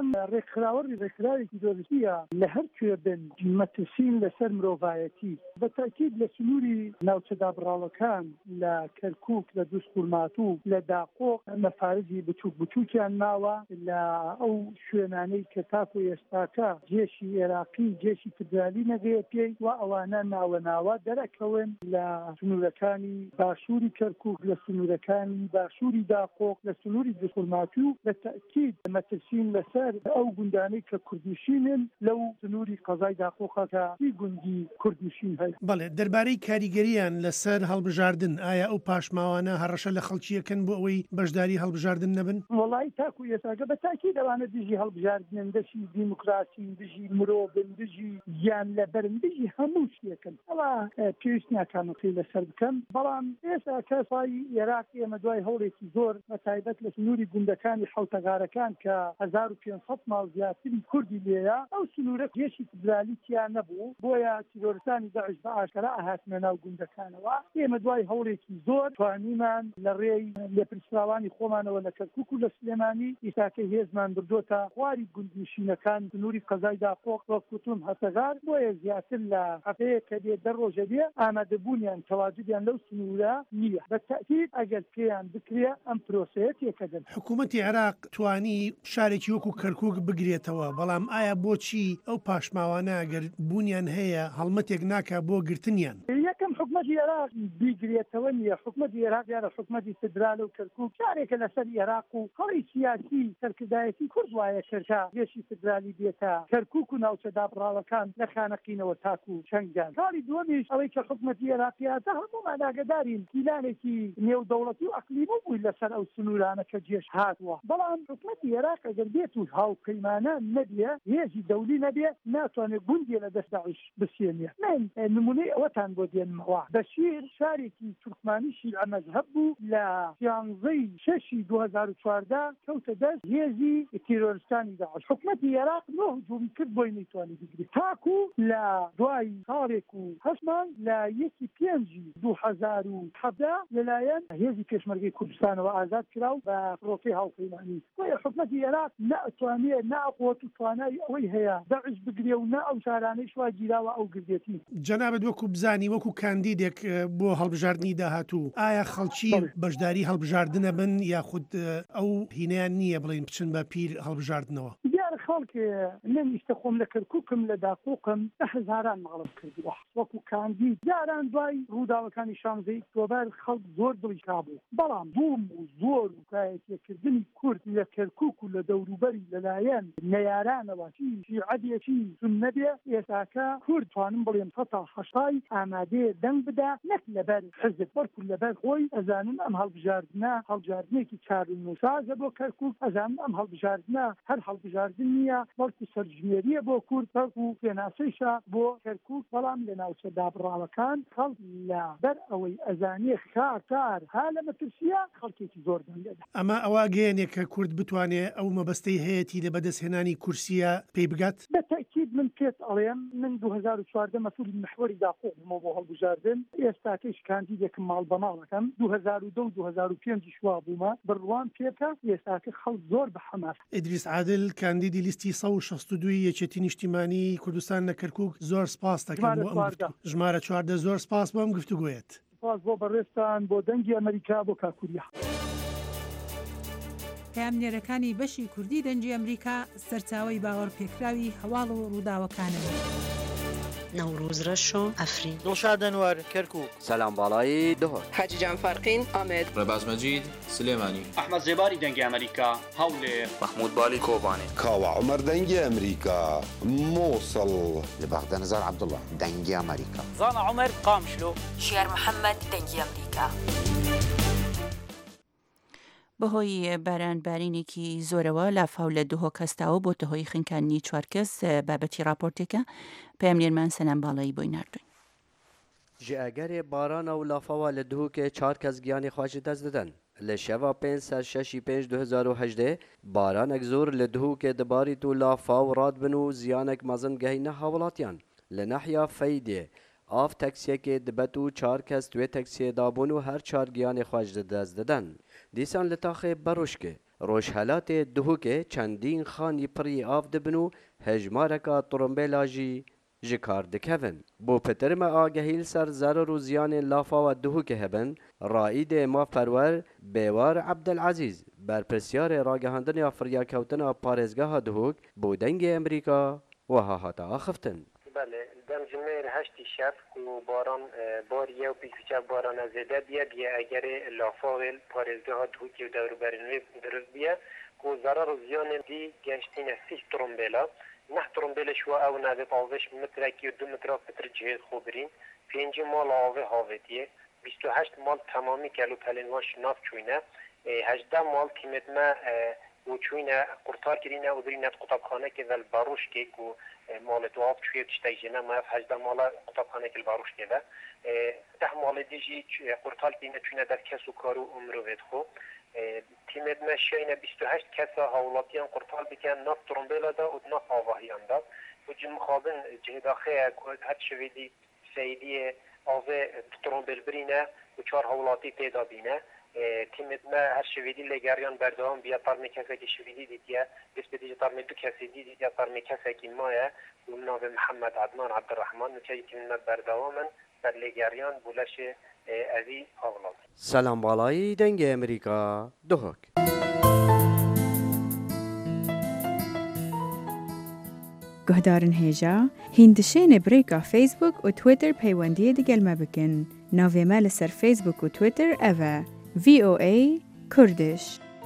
ڕێکخراوەی دۆزیە لە هەر کوێ بن مەترسین لەسەر مرۆڤایەتی بالتأكيد لە سنووری ناوچە دابڕاوەکان لە کەرکووک لە دووسقورماتوو لە داقۆ مەفارزی بچووک بچووکیان ماوە لە ئەو شوێنانەی کە تاکو ئێستاکە جێشی عێراقی جێشی فدرالی نەگەیە پێی و ئەوانە ناوە دەرەکەون لە سنوورەکانی باشووری کەرکووک لە سنوورەکانی باشووری داقۆ لە سنووری دووسقورماتوو بالتأكيد مەترسین لەسەر ئەو گوندانەی کە کوردنشینن لەو سنووری قەزای داقۆقە کە گوندی کوردنشین هەیە. بەڵێ دەربارەی کاریگەریان لەسەر هەڵبژاردن ئایا ئەو پاشماوانە هەڕەشە لە خەڵکیەکەن بۆ ئەوەی بەشداری هەڵبژاردن نەبن؟ وڵی تاکو ئێستاگە بەتاکید ئەوانە دژی هەڵبژاردنن دژی دیموکراسی دژی مرۆڤن دژی گیان لەبەرن دژی هەموو شتێکن ئەوە پێویست ناکامەکەی لەسەر بکەم بەڵام ئێستا کەسای عێراق ئێمە دوای هەوڵێکی زۆر بەتایبەت لە سنووری گوندەکانی حوتەغارەکان کە 1500 ماڵ زیاتری کوردی لێیە ئەو سنوورە گێشی فدرالیتیان نەبوو بۆیە تیرۆرستانی داعش بە ئاشکرا ئاهاتنە ناو گوندەکانەوە ئێمە دوای هەوڵێکی زۆر توانیمان لە ڕێی لێپرسراوانی خۆمانەوە لە کەرکووک و لە سلێمانی ئیساکە هێزمان بردوتە خواری گوندنشینەکان سنووری قەزای داقۆق وەکوتون هەتەغار بۆیە زیاتر لە هەفتەیە کە دێ دە ڕۆژە دێ ئامادەبوونیان تەواجدیان لەو سنوورە نییە بەتەکید ئەگەر پێیان بکرێ ئەم پرۆسەیە تێکەدەن. حکوومەتی عێراق توانی شارێکی وەکو کەرکووک بگرێتەوە بەڵام ئایا بۆچی ئەو پاشماوانە ئەگەر بوونیان هەیە هەڵمەتێک ناکە بۆ گرتنیان؟ یەکەم حکومەتی عێراق بیگرێتەوە نییە حکومەتی عێراق یارە حکومەتی فدرالە و کەرکووک شارێکە لەسەر عێراق و هەڵی سیاسی سەرکردایەتی کورد وایە کردکە گێشی فدرالی بێتە کەرکووک و ناوچە دابڕاوەکان لە خانەقینەوە تاکو و چەنگدان کاری دووەمیش ئەوەی کە حکومەتی عێراقیاتە هەمومان ئاگادارین پیلانێکی نێودەوڵەتی و ئەقلیمی بووی لەسەر ئەو سنوورانە کە جێش هاتووە بەڵام حکومەتی عێراق ئەگەر بێت و هاوپەیمانە نەبێ هێزی دەولی نەبێ ناتوانێت گوندێ لە دەست داعش بسێنێ من نمونەی ئەوەتان بۆ دێنمەوە بەشیر شارێکی تورکمانی شیعە مەذهب بوو لە 11/6/2014 کەوتە دەست هێزی تیرۆریستانی داعش حکومەتی عێراق هجومی کرد بۆی نەیتوانی بگرێت تاکو لە دوای ساڵێک و 8 مانگ لە 1/5/2017 لەلایەن هێزی پێشمەرگەی کوردستانەوە ئازاد کراو بە فڕۆکەی هاوپەیمانی حکومەتی عێراق ناتوانێت ناقوت و توانای ئەوەی هەیە داعش بگرێ و نا ئەو شارانەی شواگیراوە ئەو گردێتی. جەنابەت وەکو بزانی وەکو کاندیدێک بۆ هەڵبژاردننی داهاتوو ئایا خەڵکی بەشداری هەڵبژاردنە بن یاخود ئەو هینیان نییە بڵین بچن بە پیر هەڵبژاردنەوە؟ خەڵک نەمیشتە خۆم لە کەرکووکم لە داقۆقم هەزاران ماڵم کردووە وەکو کاندید جاران دوای ڕووداوەکانی 16 ئۆکتۆبەر خەڵک زۆر دڵی کابوو بەڵام بووم و زۆر وکایەتیەکردنی کورد لە کەرکووک و لە دەوروبەری لەلایەن نەیارانەوە شیعەتێکی سوننەبێ ئێستاکە کورد توانم بڵێم 80 ئامادەیە دەنگ بدا نەک لەبەر حزب بەڵکو لەبەر خۆی ئەزانن ئەم هەڵبژاردنە هەڵبژاردنێکی چارنووسازە بۆ کەرکووک ئەزانن ئەم هەڵبژاردنە هەر هەڵبژاردننی نییە بەڵکو سەرژمێریە بۆ کورد بەڵکو پێناسەیشە بۆ کەرکووک بەڵام لە ناوچە دابڕاوەکان خەڵک لە بەر ئەوەی ئەزانێ کار ها لە مەترسیە خەڵکێکی زۆر دەنگێدا ئەمە ئەوە گەیەنێک کە کورد بتوانێت ئەو مەبەستەی هەیەی لە بەدەستهێنانی کورسیە پێی بگات بەتەکید من پێت ئەڵێم من 2014 مەسئولی محوەری داخۆمەوە بۆ هەڵبژاردن ئێستاکەش کاندیدێکم ماڵ بە ماڵەکەم 2002 2005 شوا بوومە بڕوان پێکە ئێستاکە خەڵک زۆر بە حەماس ئیدریس عادل کاندیدی لیستی 162 یەکێتی نیشتیمانی کوردستان لە کەرکووک زۆر سپاس دەکەم ژمارە 14 زۆر سپاس بۆم گفتوگوێت سپاس بۆ بەڕێستان بۆ دەنگی ئەمریکا بۆ کاکوریا پامنێرەکانی بەشی کوردی دەنگی ئەمریکا سەرچاوی باوەڕ پێکراوی هەواڵ و ڕووداوەکانن. نوروز رشو افرین دڵشاد ئەنوەر کەرکووک سەلام باڵایی دهۆر حاجی جان فارقین ئامێد ڕێباز مەجید سلێمانی ئەحمەد زێباری دەنگی ئەمریکا هەولێر محمود بالی کۆبانێ کاوە عومەر دەنگی ئەمریکا مووسڵ لە بەغدە نەزار عەبدوڵڵا دەنگی ئەمریکا زانا عومەر قامشلۆ شێر محەممەد دەنگی ئەمریکا. بەهۆی بارانبارینێکی زۆرەوە لافاو لە دوهۆ کەستاوە بۆ تەهۆی خنکانی 4 کەس بابەتی راپۆرتێکە پامنێرمان سەنام باڵایی بۆی ناردوین. ji egerê barana û lafawa li Duhokê 4 kes giyanê xwe ji dest didin. Li şeva 5 ser 6/5/2018 baranek zor li Duhokê dibarît û lafaw radbin û ziyanek mezin gehîne hawilatiyan. Li nehiya Feydê av teksiyekê dibet û 4 kes twê teksiyê dabûn û her 4 giyanê xwe ji dest didin. Dîsan li taxê Beruşkê Rojhelatê Duhokê çendîn xanî pirî av dibin û hejmareka turumbêla jî ji kar dikevin. Bo pitirme agehîl ser zarar û ziyanên lafawa Duhokê hebin, raîdê mafperwer Bêwar Ebdelezîz berpirsyarê ragihandina firyakewtina parêzgeha Duhok bo dengê Amerîka wiha hata axiftin. Dem ji mêr heştî şev û baran bariye û pîkviçe barana zêde biye egerê lafavê parêzgeha Duhokê û dewrberên wê diriv biye ku zarar û ziyanên dî geştîne 8 trombêla. نه ترومبیل شو او نوی آوش مترکی و 2 متر پتر جهید خوبرین 5 مال آوه هاویتیه 28 مال تمامی کلو پلنواش ناف چوینه 18 مال تیمت ما و چوینه قرطار کرینه و برینه قطبخانه که ول باروش که کو مال تو آب چویه تشتای جنه ما 18 مال قطبخانه که باروش که 10 مال دیجی قرطار کرینه چوینه در کس و کارو عمرو وید خو تیمت مشینه 28 کسا هاولاتیان قرطال بکن ناف ترومبیلا دا و ناف آواهیان دا و جن مخابن جهداخه هر شویدی سیدی آوه ترومبیل برینه و 4 هاولاتی پیدا بینه تیمت ما هر شویدی لگریان بردوان بیا ترمی کسا که شویدی دیدیه بس بدیجه ترمی 2 کسی دیدیه ترمی کسا که مایه و ناف محمد عدنان عبدالرحمن نکه تیمت بردوامن بر لگریان بولش اوی هاولات. سلام بالایی دنگ امریکا Duhok. گهدارن هێژا هیندشێنێ برێکا فیسبوک و تویتر پەیوەندیە دەگەلمە بکەن. ناوێمە لەسەر فیسبوک و تویتر ئەڤە VOA کوردش.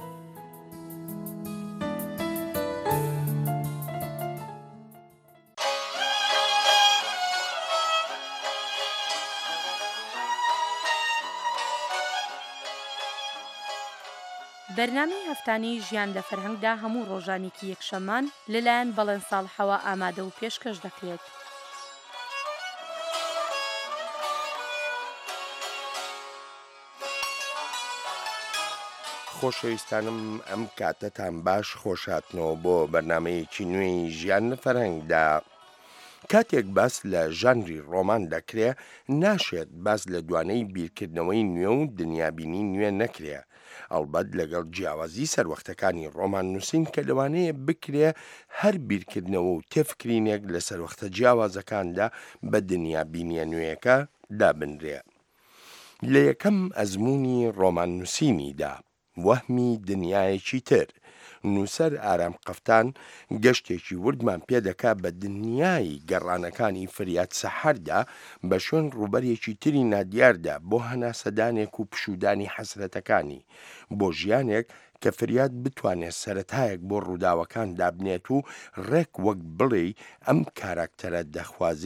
بەرنامەی هەفتانەی ژیان لە فەرهەنگدا هەموو ڕۆژانێکی یەکشەممان لەلایەن بەڵێن ساڵحەوە ئامادە و پێشکەش دەکرێت. خۆشەویستانم ئەم کاتەتان باش خۆشاتنەوە بۆ بەرنمەیەکی نوێی ژیان لە فەرهەنگدا. کاتێک باس لە ژانری ڕۆمان دەکرێ ناشێت باس لە دوانەی بیرکردنەوەی نوێ و دنیابینی نوێ نەکرێ. ئەڵبەت لەگەڵ جیاوازی سەروەختەکانی ڕۆمان نووسین کە لەوانەیە بکرێ هەر بیرکردنەوە و تێفکرینێک لە سەروەختە جیاوازەکاندا بە دنیابینیە نوێیەکە دابنرێ. لە یەکەم ئەزمموی ڕۆمان نووسینیدا وەهمی دنیایەکی تر نووسەر ئارام قەفتان گەشتێکی وردمان پێدەکا بە دنیای گەڕانەکانی فریاد سەحەردا بە شوێن ڕوبەرێکی تری نادیاردا بۆ هەناسەدانێک و پشودانی حەسرەتەکانی بۆ ژیانێک کە فریاد بتوانێت سەرەتایەک بۆ ڕووداوەکان دابنێت و ڕێک وەک بڵێ ئەم کاراکتەرە دەخوازێ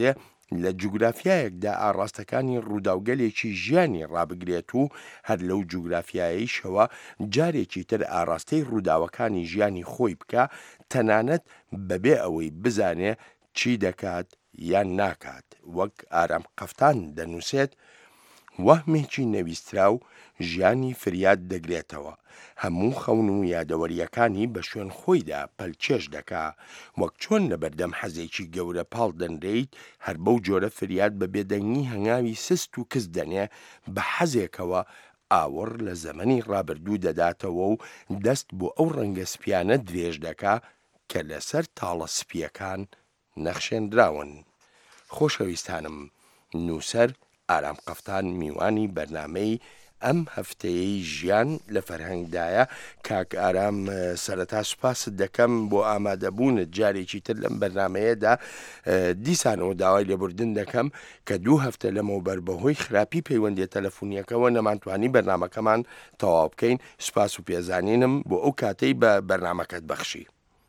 لە جوگرافیایەکدا ئاڕاستەکانی ڕووداوگەلێکی ژیانی ڕابگرێت و هەر لەو جوگرافیاییشەوە جارێکی تر ئاراستەی ڕووداوەکانی ژیانی خۆی بکە، تەنانەت بەبێ ئەوەی بزانێ چی دەکات یان ناکات. وەک ئارام قەفتان دەنووسێت، وەهمێکی نەویسترا و ژیانی فریاد دەگرێتەوە، هەموو خەون و یادەوەریەکانی بە شوێن خۆیدا پەلچێش دەکا، وەک چۆن لە بەردەم حەزێکی گەورە پاڵ دەنرێیت، هەر بەو جۆرە فریاد بە بێدەنگی هەنگاوی سست و کەس دەنێ بە حەزێکەوە ئاوەڕ لە زەمەنی ڕابردوو دەداتەوە و دەست بۆ ئەو ڕەنگە سپیانە درێژ دەکا کە لەسەر تاڵە سپیەکان نەخشێنراون. خۆشەویستانم، نووسەر ئارام قەفتان میوانی بەرنامەی ئەم هەفتەیەی ژیان لە فەرهەنگدایە. کاک ئارام، سەرەتا سوپاست دەکەم بۆ ئامادەبوونت جارێکی تر لەم بەرنمەیەدا. دیسانەوە داوای لێبوردن دەکەم کە 2 هەفتە لەمەوبەر بەهۆی خراپی پەیوەندی تەلەفۆنیەکەەوە نەمانتوانی بەرنمەکەمان تەواو بکەین. سوپاس و پێزانینم بۆ ئەو کاتەی بە بەرنمەکەت بەخشی.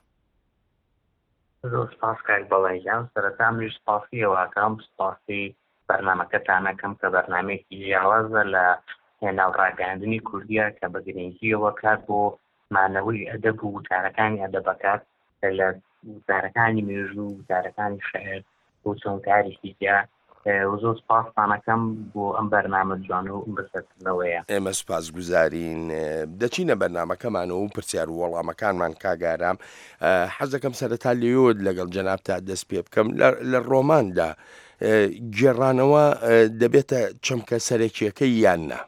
زۆر سپاس کاک بەڵێنجان. سەرەتا منیش سپاسیەوەکەم، سپاسی بەرنمەکەتانەکەم کە بەرنمەیەکی جیاوازە لە ناوڕاگەاندنی کوردیە کە بە گرنگیەوە کات بۆ مانەوەی ئەدەب و وتارەکانی ئەدەبەکات لە وتارەکانی مێژوو و وتارەکانی شەعر بۆ چۆنکاریشی تیا. زۆر سپاستانەکەم بۆ ئەم بەرنامە جوانە و ئەم بەسەرکردنەوەیە. ئێمە سوپاس گوزارین. دەچینە بەرنمەکەمانەوە و پرسیار و وەڵامەکانمان کاگارام. حەز دەکەم سەرەتا لێوت لەگەڵ جەنابتا دەست پێ بکەم. لە ڕۆماندا گێڕانەوە دەبێتە چەمکە سەرەکیەکەی یان نا؟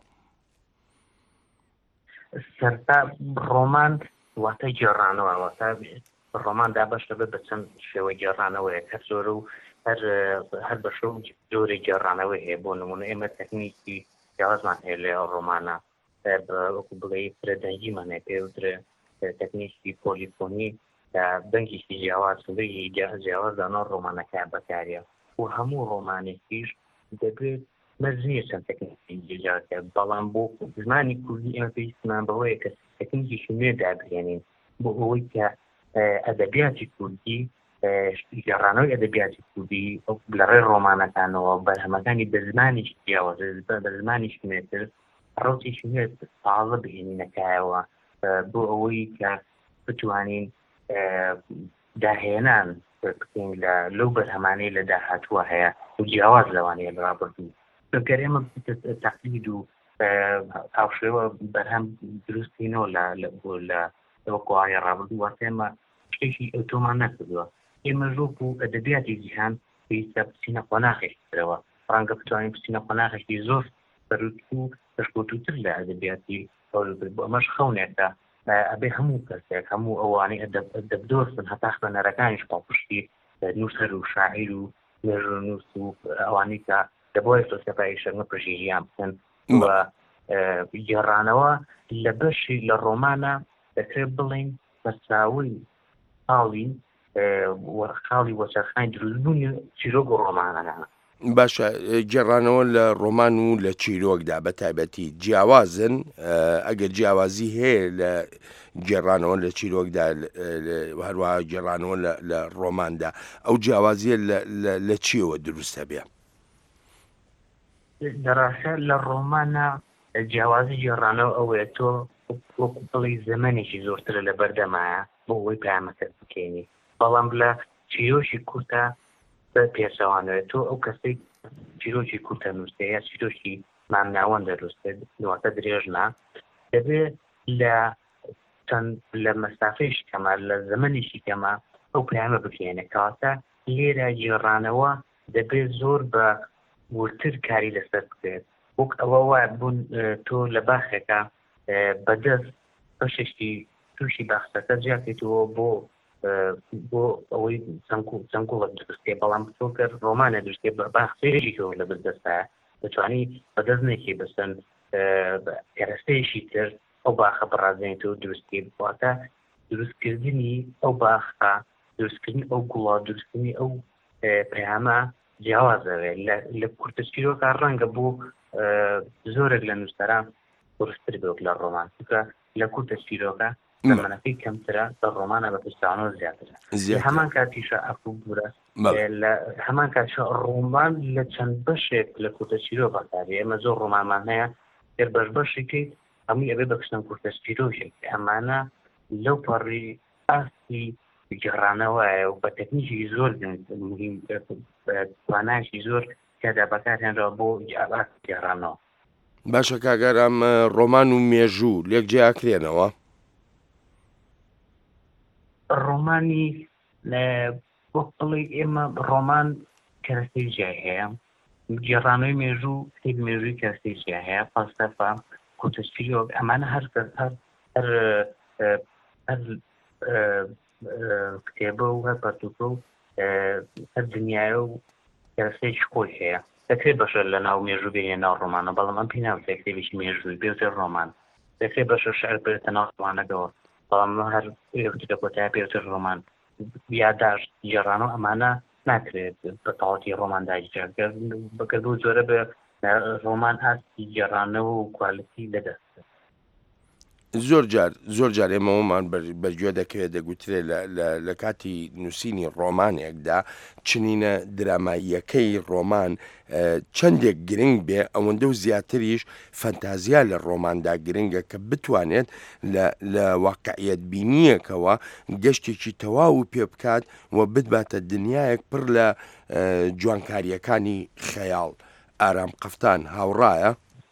سەرتا ڕۆمان واتە گێڕانەوە، واتە ڕۆماندا بەش دەبێت بە چەند شێوەی گێڕانەوەیە کە زۆرە و هەر بە شەو جۆرێک گێڕانەوە هەیە. بۆ نمونە ئێمە تەکنیکی جیاوازمان هەیە لە ڕۆمانە، وەکو بڵێ فرەدەنگیمان هەیە، پێوترە تەکنیکی پۆلیفۆنی کە بەنگێکی جیاواز سوبەی جیاوازدانە ڕۆمانەکە بەکارە و هەموو ڕۆمانێکیش دەبێت مەزنیە چەند تەکنیکی جیاوازکە، بەڵام بۆ زمانی کوردی ئێمە پێویستمان بەوەیە کە تەکنیکیشی نوێ دابهێنین بۆ ئەوەی کە ئەدەبیاتی کوردی، گەڕانەوەی ئەدەبیاتی کوردی لەڕێ ڕۆمانەکانەوە بەرهەمەکانی بە زمانیش جیاواز بە زمانیش نوێتر ڕوتێکی نوێ تازە بهێنینەکایەوە بۆ ئەوەی کە بتوانین داهێنان بکەین لەو بەرهەمانەی لە داهاتووە هەیە و جیاواز لەوانەیە لە ڕابردوو. گەر ئێمە تەقلید و هاوشێوە بەرهەم دروستینەوە لە وەکوایە ڕابردوو، واتە ئێمە شتێکی ئۆتۆمان نەکردووە. ئێمە ژۆک و ئەدەبیاتی جیهان پێویستە بچینە قۆناغێکترەوە، ڕەنگە بتوانین بچینە قۆناغێکی زۆر بەروت و پشکۆتوتر لە ئەدەبیاتی بۆ ئەمەش خەونێکە ئەبێ هەموو کەسێک، هەموو ئەوانەی ئەدەبدۆستن هەتا خوێنەرەکانیش پاڵپشتی نووسەر و شاعیر و نوێژنووس و ئەوانەی کە دەبۆی سۆسیۆپای شەرمە پرژیژیان بکەن. و گێڕانەوە لە بەشی لە ڕۆمانە دەکرێت بڵین بەساوی خاڵی وەچەرخانی دروستبوونی چیرۆک و ڕۆمانەکانە. باشە، گێڕانەوە لە ڕۆمان و لە چیرۆکدا بە تایبەتی جیاوازن. ئەگەر جیاوازی هەیە لە گێڕانەوە لە چیرۆکدا هەروەها گێڕانەوە لە ڕۆماندا، ئەو جیاوازیە لە چیەوە دروستە بێ؟ دەڕاشە لە ڕۆمانە جیاوازی گێڕانەوە ئەوەیە تۆ وەکو بڵی زەمانێکی زۆرترە لە بەردەمایە بۆ ئەوەی پامەکە بکەینی، بەڵام لە چیرۆکی کورتە بە پێچەوانەوە تۆ ئەو کەسەی چیرۆکی کورتە نووسێ یا چیرۆکی مامناوەن دەروستێت نواتە درێژنا، دەبێت لە مەسافەیەشی کەمە لە زەمانێکی کەمە ئەو پەیامە بکەینە. کەواتە لێرە گێڕانەوە دەبێت زۆر بە ورتر کاری لەسەر بکرێت. وەک ئەوە وایە بوون تۆ لە باخێکە بەدەست بەشێکی تووشی باخەکە جیاکەیتەوە بۆ ئەوەی چەنگوڵە دروستێ، بەڵام تۆ کە ڕۆمانە دروستێ باخێژی تۆ لە بەردەستە دەتوانی بەدەست نەکی بەسەن کەرەستەیەشی تر ئەو باخە بەڕازێنێتەوە دروستی بواتە دروستکردنی ئەو باخە، دروستکردنی ئەو گوڵا، دروستکردنی ئەو پەیامە جیاوازەوێت. لە کورتە چیرۆکە ڕەنگە بۆ زۆرێک لە نووسەران قورستر بێت لە ڕۆمان، چونکە لە کورتە چیرۆکە زەمانەکەی کەمترە، لە ڕۆمانە بە پشتانەوە زیاترە. هەمان کاتیشە ئەفو بورە هەمان کات ڕۆمان لە چەند بەشێک لە کورتەچیرۆ بەکارێ ئێمە زۆر ڕۆمانمان هەیە پێر بەش بەشێکی هەمووی ئەبێ بەکشتن کورتەچیرۆشێک ئەمانە لەو پەڕی ئاستی گەڕانەوەیە و بە تەکنیکی زۆر توانایشی زۆر تیادا بەکارهێنرا بۆ گەڕانەوە. باشە کاگەرام ڕۆمان و مێژوو لێک جیاکرێنەوە ڕۆمانی بۆ بڵێ ئێمە ڕۆمان کەرەستەی جای هەیە گێڕانەوەی مێژوو کتێب مێژووی کەرەستەی جای هەیە فەلسەفە کورتەچیرۆ ئەمانە هەر کتێبە و هەر پەرتوکە و هەر دنیاە و کەرەستەیەکی خۆی هەیە دەکرێت بەشە لە ناو مێژوو بێنێ ناو ڕۆمانە بەڵام ئەم پێی ناوچێت کتێبێکی مێژووی بێتە ڕۆمان دەکرێت بەشە شعر بێتە ناو ڕۆمانەکەەوە بەڵام هەر لە کۆتای پێوتر ڕۆمان یادداشت گێڕانەوە ئەمانە ناکرێت بە تەواوەتی ڕۆمان داگیرێت بەکردبوو زۆرە بە ڕۆمان ئاستی گێڕانەوە و کوالیتی لەدەست زۆر جار ئێمەوەمان بەرگوێ دەکەوێت دەگوترێ لە کاتی نووسینی ڕۆمانێکدا چنینە دراماییەکەی ڕۆمان چەندێک گرنگ بێ ئەوەندە و زیاتریش فەنتازیا لە ڕۆماندا گرنگە کە بتوانێت لە واقعیت بینیەکەوە گەشتێکی تەواو و پێ بکات و بتباتە دنیایەک پڕ لە جوانکاریەکانی خەیاڵ. ئارام قەفتان هاوڕایە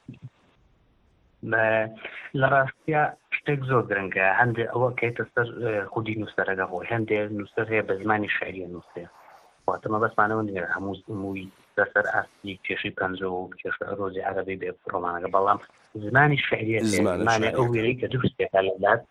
لە ڕاستیە شتێک زۆر گرنگە هەندێک ئەوە کەیتە سەر خودی نووسەرەکە خۆی هەندێک نووسەر هەیە بە زمانی شعریە نووسێ واتەمە بەسمانەوە نیە هەمووی لەسەر ئاستی کێشی پەنجە و کێشە ڕۆزی عەرەبی بێ ڕۆمانەکە بەڵام زمانی شعریە زمانی ئەو وێنەی کە دووستێکە لەلات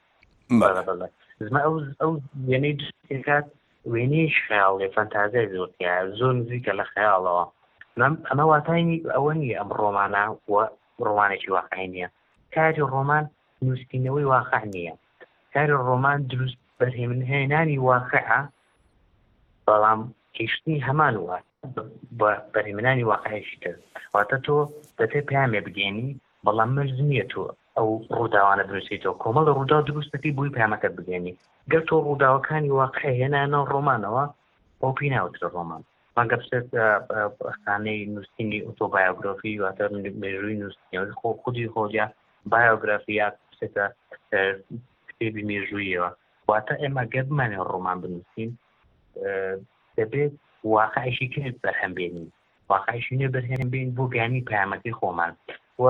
ئەو وێنەی دوستێکات وێنەی خەیاڵێ فەنتازیای زۆرتیە زۆر نزیکە لە خەیاڵەوە ئەمە واتای ئەوە نیە ئەم ڕۆمانە و ڕۆمانێکی واقعی نییە کاری ڕۆمان نووسینەوەی واقع نییە کاری ڕۆمان دروست بەرهێنانی واقعە بەڵام کەشتنی هەمان وە بە بەرهێنانی واقعیشی تر واتە تۆ دەتێ پامێ بگەێنی بەڵام مەرج نییە تۆ ئەو ڕووداوانە دروستیتەوە کۆمەڵە ڕوودا دروستەکەی بووی پامەکەت بگەێنی گەر تۆ ڕووداوەکانی واقع هێنانەوە ڕۆمانەوە ئەو پێی ناوترە ڕۆمان ماگە بسێت خانەی نووسینی ئۆتۆبایۆگرافی واتە مێژووی نووسینەوەی خودی خۆجا بایۆگرافیا بسێتە کتێبی مێژوویەوە واتە ئێمە گەرمانێ ڕۆمان بنووسین دەبێت واقعیشی کرد بەرهەمبێنین واقعیشی نێ بەرهێنبین بۆ گانی پامەکەی خۆمان و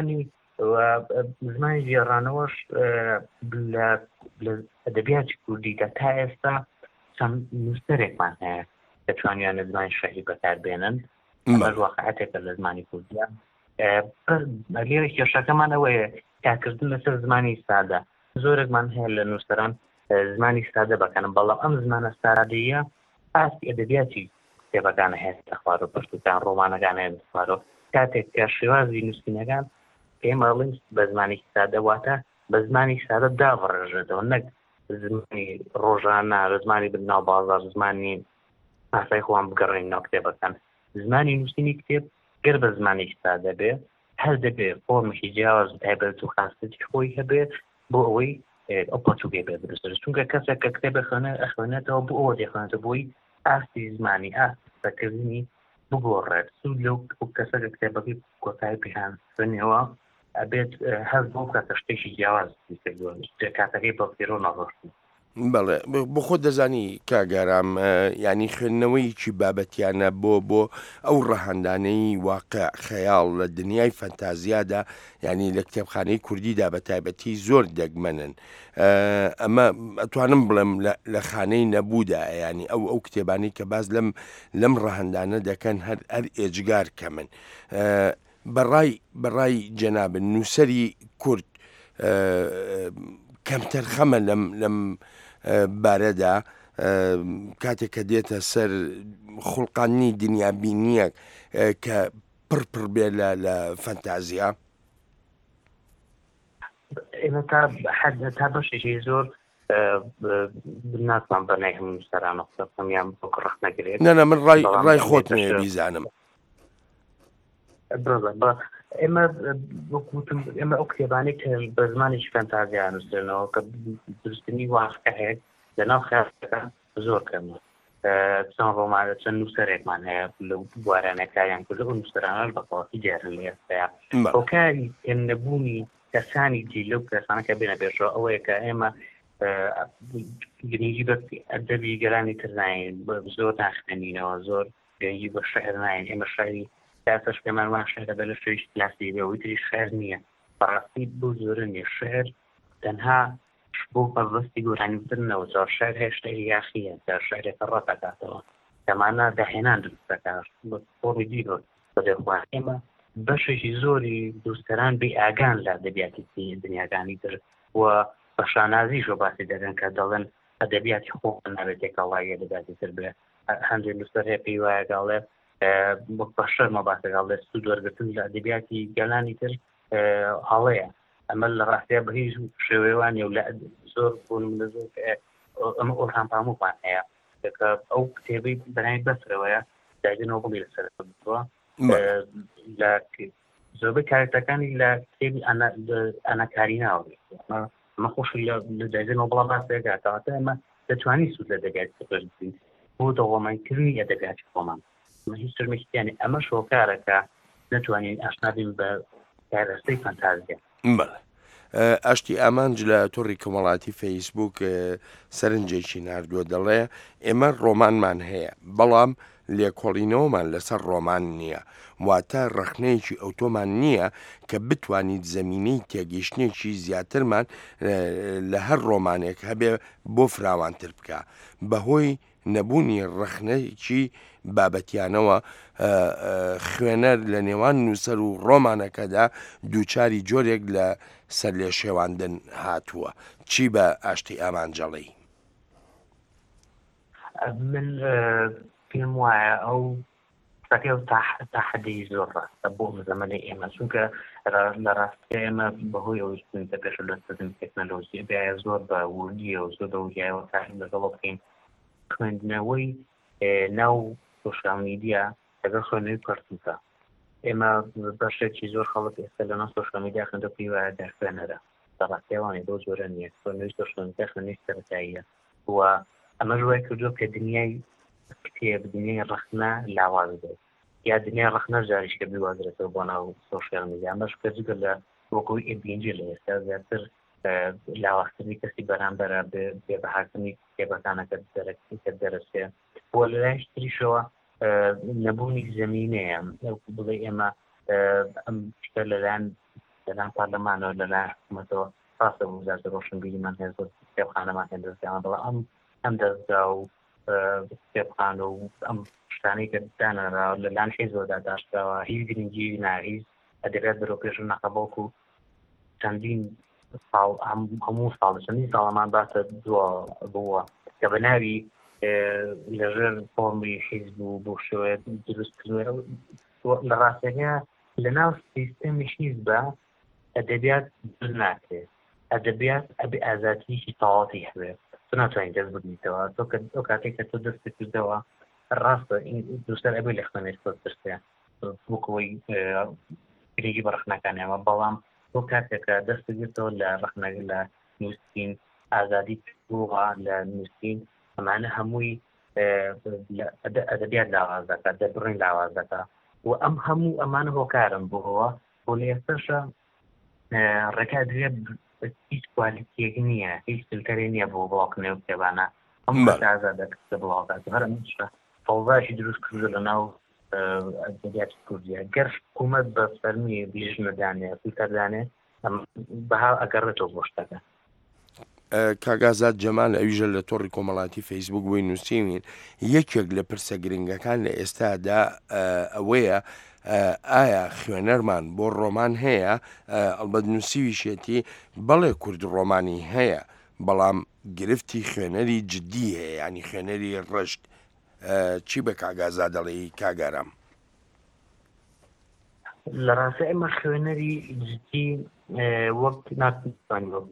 زمانی گێڕانەوەش لە ئەدەبیاتی کوردیدا تا ئێستا چەند نووسەرێکمان هەیە دەتوانیانە زمانی شەهری بەکاربێنن ئەمەش واقعەتێکە لە زمانی کوردیا لێرە کێشەکەمان ئەوەیە کارکردن لەسەر زمانی سادە زۆرێکمان هەیە لە نووسەران زمانی سادە بەکەنن بەڵام ئەم زمانە سادەیە ئاستی ئەدەبیاتی کتێبەکانە هەیە خوارە پەرتوکان ڕۆمانەکان هەیە خوارەوە کاتێک کە شێوازی نووسینەکان پێم ئەڵێن بە زمانی سادە واتە بە زمانی سادە داڕێژێتەوە نەک زمانی ڕۆژانە لە زمانی بناو بازار زمانی ئاسای خۆیان بگەڕێن ناو کتێبەکان زمانی نووسینی کتێب گەر بە زمانی سادە بێ هەر دەبێت فۆرمێکی جیاواز تایبەت و خاصەتی خۆی هەبێت بۆ ئەوەی ئەو پەرتووکێ بێ دروست چونکە کەسێک کە کتێب ئەخوێنێتەوە بۆ ئەوە دەخوێنێتەوە بۆی ئاستی زمانی ئاستەکردنی بگۆڕێت سوود لەو کەسەکە کتێبەکەی کۆتایی پێیان خوێنێەوە ئەبێت هەر بۆ کاتە شتێکی جیاواز کاتەکەی بەفێرۆ نەڕۆشتی بەڵێ بۆ خۆ دەزانی کاگارام ینی خوێندنەوەیکی بابەتیانە بۆ ئەو ڕەهەندانەی واقع خەیاڵ لە دنیای فەنتازیادا ینی لە کتێبخانەی کوردیدا بە تایبەتی زۆر دەگمەنن ئەمە ئەتوانم بڵێم لە خانەی نەبوودا ینی ئەو کتێبانی کە باز لەم ڕەهەندانە دەکەن هەر ئێجگار کەمن بەڕای جەنابن نووسەری کورد کەمتر خەمە لەم بارەدا کاتێک کە دێتە سەر خوڵقانی دنیابینیەک کە پڕ بێ لە فەنتازیا ئێمە تا بەشێکی زۆر ناتوان بەنای هەموو سەرانە قسەکەمیان بۆ ڕخ نەگرێت نەنە من ڕای خۆت نوێ بیزانم ئێمە وەکوتم ئێمە ئەو کتێبانەی کە بە زمانێکی فەنتازیا نووسێنەوە کە دروستنی واقع هەیە لەناو خەیاڵەکە زۆر کەمە چەند ڕۆمانە چەند نووسەرێکمان هەیە لەو بوارانەکەیان کرد ئەو نووسەرانە بەقاڵی دیارن لە ئێستایا هۆکاری هێنەبوونی کەسانی جی لەو کەسانەکە بێنە پێشەوە ئەوەیە کە ئێمە گرنگی بە ئەدەبی گەرانی تر ناین زۆر ناخوێنینەوە زۆر گرنگی بە شەعر ناین ئێمە شاعری کاتەش پێمانوان شەعرە بە لە شوێش کلاسی بێ ئەوەی تریش شەعر نییە بەڕاستی بۆ زۆرە نیە شەعر تەنها بۆ بەڕستی گۆرانیترنەوە زۆر شەعر هێشتا یاخیە کە شەعرێکە ڕەتەکاتەوە کەمانە داهێنان دروستەکات بە پۆڕی دیرۆ بەدەخوان ئێمە بەشێکی زۆری دووستەران بێ ئاگان لە ئەدەبیاتی دنیاگانی تر و بە شانازیشۆ باسی دەدەن کە دەڵێن ئەدەبیاتی خۆ نابێت ێکەڵایە دەبیاتی تر بێ هەندێک نووسەر هەیە پێی وایە گاڵێ بە شەرمە باسەگاڵێ سوود وەرگرتن لە ئەدەبیاتی گەلانی تر هەڵەیە ئەمە لە ڕاستیە بە هیچ شێوەیەوانێ و لە زۆر بوون لە زۆر ئەمە ئۆرهان پامووپان هەیە کە ئەو کتێبەی بەناوی بەسرەوەیە داگەنەوە بڵی لەسەر بووە لە زۆربەی کارێکەکانی لە کتێبی ئەناکاری ناوێت ئەمە خۆشی لە داگەنەوە بڵا باسێکاتەوەتە ئەمە دەتوانی سوود لە دەگات بکەین بۆ دەوڵەمەندکردنی ئەدەبیاتی خۆمان هیچ ترمێکیانی ئەمە شۆکارەکە نەتوانین ئاشنابین بە کارەستەی فەنتازیە ئاشتی ئامانج لە تۆڕی کۆمەڵاتی فەیسبوک سەرنجێکی نردووە دەڵێ ئێمە ڕۆمانمان هەیە بەڵام لێکۆڵینەوەمان لەسەر ڕۆمان نییە واتە ڕخنەیەکی ئۆتۆمان نییە کە بتوانیت زەمینەی تێگەیشتێکی زیاترمان لە هەر ڕۆمانێک هەبێ بۆ فراوانتر بکە بەهۆی نەبوونی ڕخنەیەکی بابەتیانەوە خوێنەر لە نێوان نووسەر و ڕۆمانەکەدا دووچاری جۆرێک لە سەر لێ شێواندن هاتووە چی بە ئاشتی ئامانجەڵی من پێم وایە ئەو تا حەدی زۆر ڕاستە بۆ زەمەنی ئێمە چونکە لە ڕاستی ئێمە بەهۆی ئەوستن پێش لە تەکنۆلۆژی بێ زۆر بە وردیە و زۆر دەوریایەوە لەگەڵ بکەین خوێندنەوەی ناو سۆشیال میدیا لەگەڵ خوێندنەوەی پەرتوکە ئێمە بەشێکی زۆر خەڵک ئێستا لە ناو سۆشیال میدیا خوێندە پێی وایە دەرخوێنەرە بەڕاستیەوانی بۆ زۆرە نییە خوێندنەوەی سۆشیال میدیا خوێندنەوەی سەرەتاییە و ئەمە ژوای کردووە کە دنیای کتێب دنیای ڕخنە لاواز بێت یا دنیای ڕخنە جاریشکە بیوازرێتەوە بۆ ناو سۆشیال میدیا ئەمەش کەجگە لە وەکوی ئێبینجی لە ئێستا زیاتر لاوازکردنی کەسی بەرامبەرە بێ بەهاتنی کتێبەکانەکە کە دەرەسێ بۆ لە لایش تریشەوە نەبوونی زەمینەیە بڵێ ئێمە ئەم شتە لەلایەن پارلەمانەوە لەلایەن حکوومەتەوە ڕاستە بۆ وزارەتی ڕۆشنبیریمان هەیە زۆر کتێبخانەمان هەیە دەستیانە بەڵام ئەم دەستگا و کتێبخانە و ئەم شتانەی کە دانراوە لەلایەن حیزب زۆردا داشتراوە هیچ گرنگی ناهیچ ئەدەبیات بەرەو پێش نەقەبەڵکو چەندین ساڵ هەموو ساڵ چەندین ساڵەمان باسە بووە کە بە ناوی لەژێر فۆرمی حیزب و بۆ شێوەیە دروستکردنەوە لە ڕاستیەکە لە ناو سیستەمی حیزبە ئەدەبیات دروست ناکرێت ئەدەبیات ئەبێ ئازادییەکی تەواوی هەبێت تۆ ناتوانین دەست بگریتەوە تۆ کاتێک کە تۆ دەستی کردەوە ڕاستە دووسەر ئەبێ لە خوێنێت تۆ ترسێ بۆکەوەی گرنگی بە ڕخنەکانیەوە بەڵام بۆ کاتێکە دەستگرێتەوە لە ڕخنەک لە نووسین ئازادی بووە لە نووسین ئەمانە هەمووی ئەدەبیات لاواز دەکات دەبڕین لاواز دەکات و ئەم هەموو ئەمانە هۆکارن بۆەوە بۆ لە ئێستاشە ڕێکا دوێ هیچ کوالیتیەک نییە هیچ فیلتەرێ نییە بۆ بڵاوکردنەوەی کتێبانە هەموو ئازاد دەکات لە بڵاوکات هەر فەوزاشی دروست کردو لە ناو ئەدەبیاتی کوردیە گەر حکوومەت بە فەرمی بژنەدانێ فیلتەردانێ بەها ئەگەڕێتەوە بۆ شتەکە کاگازات جەمال ئەویژە لە تۆڕی کۆمەڵاتی فەیسبوک بۆی نووسیوین یەکێک لە پرسە گرنگەکان لە ئێستادا ئەوەیە ئایا خوێنەرمان بۆ ڕۆمان هەیە ئەڵبەت نووسیویشێتی بەڵێ کورد ڕۆمانی هەیە بەڵام گرفتی خوێنەری جددی هەیە ینی خوێنەری ڕشت چی بە کاگازا دەڵێ کاگارام لە ڕاستە ئێمە خوێنەری جددی وەک ناتوان وەک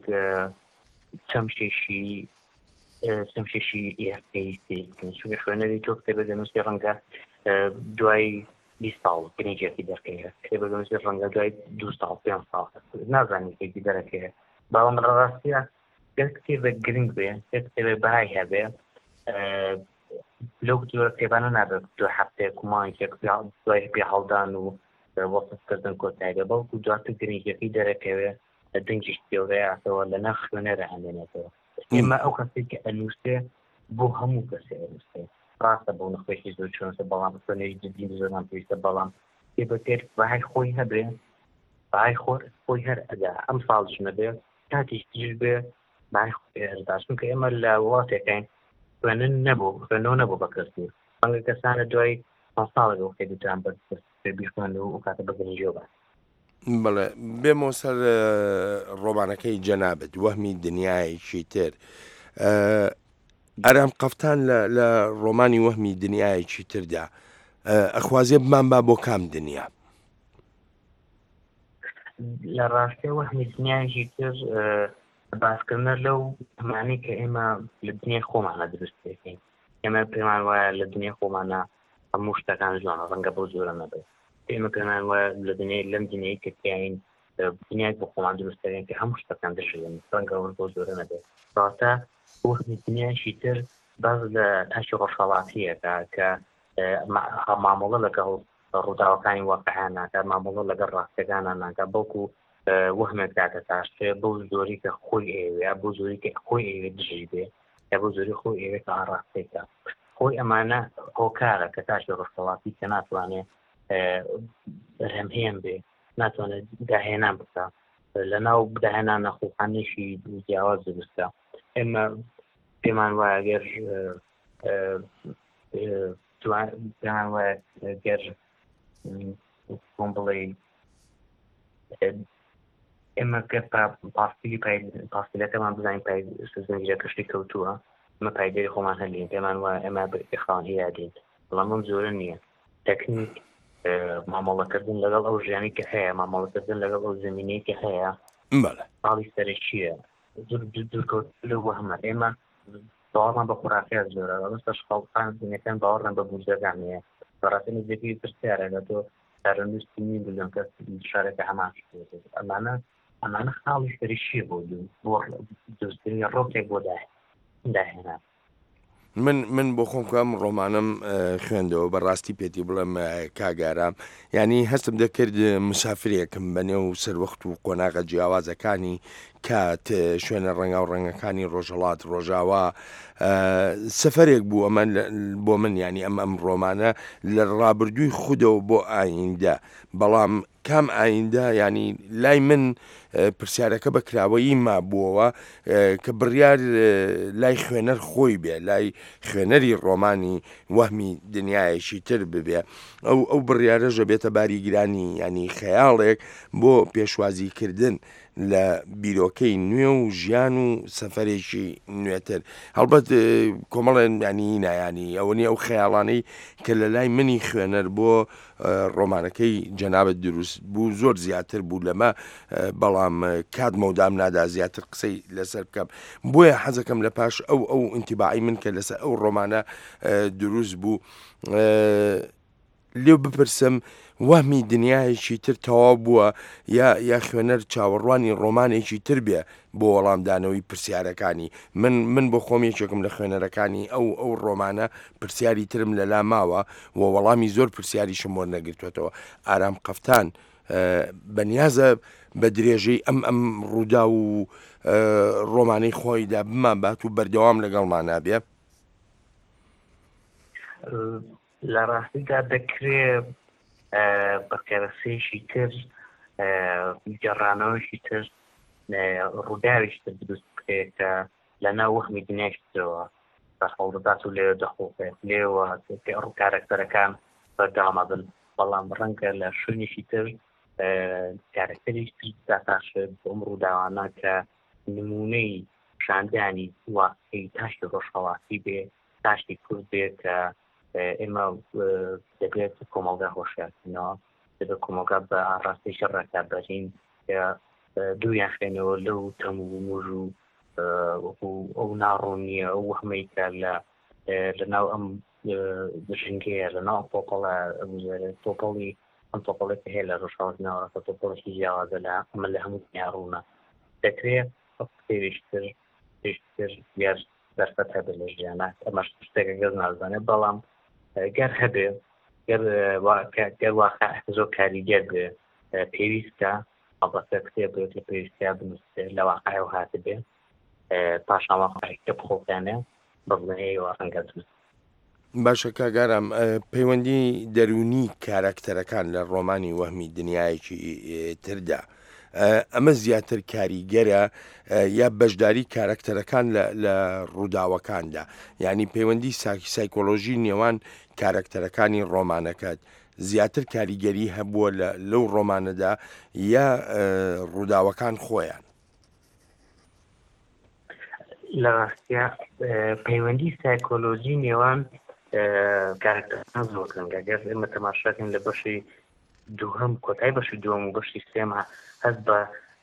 چەمشێشی ئێستەی چونکە خوێنەری تۆ کتێبە دەنووسی ڕەنگە دوای 20 ساڵ گرنگێکی دەرکەیە کتێبە دەنووسی ڕەنگە دوای 2 ساڵ 5 ساڵ نازانانی کێکی دەرەکەیە بەڵام ڕاستیە گەر کتێبە گرنگ بێ کتێبە بەهای هەبێ لەو جۆرە کتێبانە نابێت دو هەفتەیە کومانێک دوای پێ هەڵدان و وەسفکردن کۆتاییە بەڵکو دواتر گرنگیەکەی دەرەکەوێ لە دەنگی شتێوەیەەوە لە ناو خوێنەرە هەمێنێتەوە ئێمە ئەو کەسێک کە ئەنووسێ بۆ هەموو کەسێ ئەنووسێ ڕاستە بۆ نەخۆشی زۆر چۆنسە بەڵام خوێنەری جدی زۆران پێویستە بەڵام کتێبەکەر بەهای خۆی هەبێ بەهای خۆی هەر ئەدا ئەم ساڵش نەبێ کاتیش تیژ بێ بەهای خۆی هەرداش چونکە ئێمە لە وڵاتێکین خوێنن خوێنەوە نەبوو بە کەسی ڕەنگە کەسانە دوای ساڵێک کتێبتان بە بیخوێن و کاتە بەگەنیژەوە بە بەڵێ بێمەوە سەر ڕۆمانەکەی جەنابەت وەهمی دنیایەکی تر ئەرام قەفتان لە ڕۆمانی وەهمی دنیایەکی تردا ئەخوازیە بمان با بۆ کام دنیا لە ڕاستە وەهمی دنیایەکی تر باسکردنە لەو هەمانەی کە ئێمە لە دنیای خۆمانە دروست دەکەین ئێمە پێمان وایە لە دنیای خۆمانە هەموو شتەکان جوانە ڕەنگە بۆ زۆرە نەبێت ئێمە پێمان وایە لە دنیای لەم دنیای کە تیاین دنیای بۆ خۆمان دروست دەکەین کە هەموو شتەکان دەشێن ڕەنگە بۆ زۆرە نەبێت ڕاستە وەهمی دنیایشی تر باز لە تاشی ڕۆژهەڵاتیەکە کە مامەڵە لەگەڵ ڕووداوەکانی واقعیان ناکات مامەڵە لەگەڵ ڕاستەکانان ناکات بەڵکو وەهمێک داکە تاشتێ بۆ زۆری کە خۆی ئێوێ بۆ زۆری کە خۆی ئێوێ دژی بێ یا بۆ زۆری خۆی ئێوێ کە ئاڕاستێکە خۆی ئەمانە هۆکارە کە تاشی ڕۆژهەڵاتی کە ناتوانێت بەرهەمهێن بێ ناتوانێت داهێنان بکە لە ناو بداهێنان نەخۆخانێشی جیاواز دروستە ئێمە پێمان وایە گەر پێمان وایە گەر بۆم بڵێ ئێمە کە پاسیلەکەمان بزانین زەنجیرە کەشتی کەوتووە ئەمە پایدەری خۆمان هەلین پێمان وایە ئێمە بەخاوان هیادین بەڵام ئەم زۆرە نییە تەکنیک مامەڵەکردن لەگەڵ ئەو ژیانی کە هەیە مامەڵەکردن لەگەڵ ئەو زمینەی کە هەیە باڵی سەرچیە دوورکەوت لەو وەهمە ئێمە باوەڕمان بە خوراکیە زۆرە ڕستەش خەڵقان دنیەکان باوەڕیان بە بوجەکان هەیە بەڕاستی نزیکی پرسیارە لە تۆ کارەنووسی نی بزانم کەس شارەکە هەمان ئەمانە خاڵی سەرچیە بۆ دۆستنی ڕۆکێک بۆ داهێنان من بۆ خۆم کەم ڕۆمانم خوێندەوە بەڕاستی پێتی بڵێم کاگارام ینی هەستم دەکرد مسافرێکم بەنێو سەروەخت و قۆناغە جیاوازەکانی کات شوێنە ڕەنگا و ڕەنگەکانی ڕۆژهڵات ڕۆژاوا سەفەرێک بوو ئەمە بۆ من ینی ئەم ڕۆمانە لە ڕابردووی خودەوە بۆ ئایندە بەڵام کام ئایندە ینی لای من پرسیارەکە بە کراوەیی مابووەوە کە بڕیار لای خوێنەر خۆی بێ لای خوێنەری ڕۆمانی وەهمی دنیایەکی تر ببێ ئەو بڕیارەژە بێتە باری گرانی ینی خەیاڵێک بۆ پێشوازیکردن لە بیرۆکەی نوێ و ژیان و سەفەرێکی نوێتر هەڵبەت کۆمەڵێن ینی نایانی ئەوە نیە ئەو خەیاڵانەی کە لە لای منی خوێنەر بۆ ڕۆمانەکەی جەنابەت دروست بوو زۆر زیاتر بوو لەمە بەڵام کات مەودام نادا زیاتر قسەی لەسەر بکەم بۆیە حەزەکەم لە پاش ئەو ئینتیباعی من کە لەسەر ئەو ڕۆمانە دروست بوو لێو بپرسم وەهمی دنیایەکی تر تەواو بووە یا خوێنەر چاوەڕوانی ڕۆمانێکی تر بێ بۆ وەڵامدانەوەی پرسیارەکانی من بۆ خۆمیێکێکم لە خوێنەرەکانی ئەو ڕۆمانە پرسیاری ترم لەلا ماوە و وەڵامی زۆر پرسیاری شمۆر نەگرتوێتەوە ئارام قەفتان بەنیازە بە درێژەی ئەم ڕوودا و ڕۆمانەی خۆیدا بمان بات و بەردەوام لەگەڵمان نابێ لە ڕاستیدا دەکرێت بە کەرەسەیەکی تر گەڕانەوەشی تر ڕووداویش تر دروست بکرێت کە لە ناو وەهمی دنیاشتەوە بەخەڵدات و لێوە دەخۆفێت لێوە کارەکتەرەکان بەردەوامە بن بەڵام ڕەنگە لە شوێنێکی تر کارەکتەریش داتاشێت بۆم ڕووداوانە کە نمونەی شاندانی واقعی تاشتی ڕۆژهەڵاتی بێ تاشتی کورد بێت کە ئێمە دەبێت کۆمەڵگا هۆشیارکردنەوە دەبێت کۆمەڵگا بە ئاڕاستیش ڕاکاربەرین کە دوویان خوێنەوە لەو تەم و موژ و ئەو ناڕوون نییە ئەو وەهمەی کە لە ناو ئەم ژنگەیە لە ناو تۆپەڵی ئەم تۆپەڵێک هەیە لە ڕۆژهەڵاتنەوەڕەکە تۆپەڵێکی جیاوازە لە ئەمە لە هەموو دنیا ڕوونە دەکرێت پێویشتر یار دەرفەت هەبێ لە ژیانە ئەمەش شتێکە گەز نازانێت بەڵام گەر هەبێ گەر واقع زۆر کاریگەر بێ پێویستە ئەڵبەتە کتێب بێت لە پێویستیا بنووسێ لە واقع و هاتە بێ پاشان واقعیکە بخۆکانێ بڵێەوە ڕەنگەتن باشە کاگارم پەیوەندی دەرونی کارکتەرەکان لە ڕۆمانی وەهمی دنیایەکی تردا ئەمە زیاتر کاریگەرە یا بەشداری کارکتەرەکان لە ڕووداوەکاندا یعنی پەیوەندی سایکۆلۆژی نێوان کارکتەرەکانی ڕۆمانەکەت زیاتر کاریگەری هەبووە لەو ڕۆمانەدا یا ڕووداوەکان خۆیان لە ڕاستیا پەیوەندی سایکۆلۆژی نێوان کارکتەرەکان زۆر گرنگە گەر ئێمە تەماشاکەین لە بەشی دووهەم کۆتای بەشی دووەم و بەشی سێمە هەست بە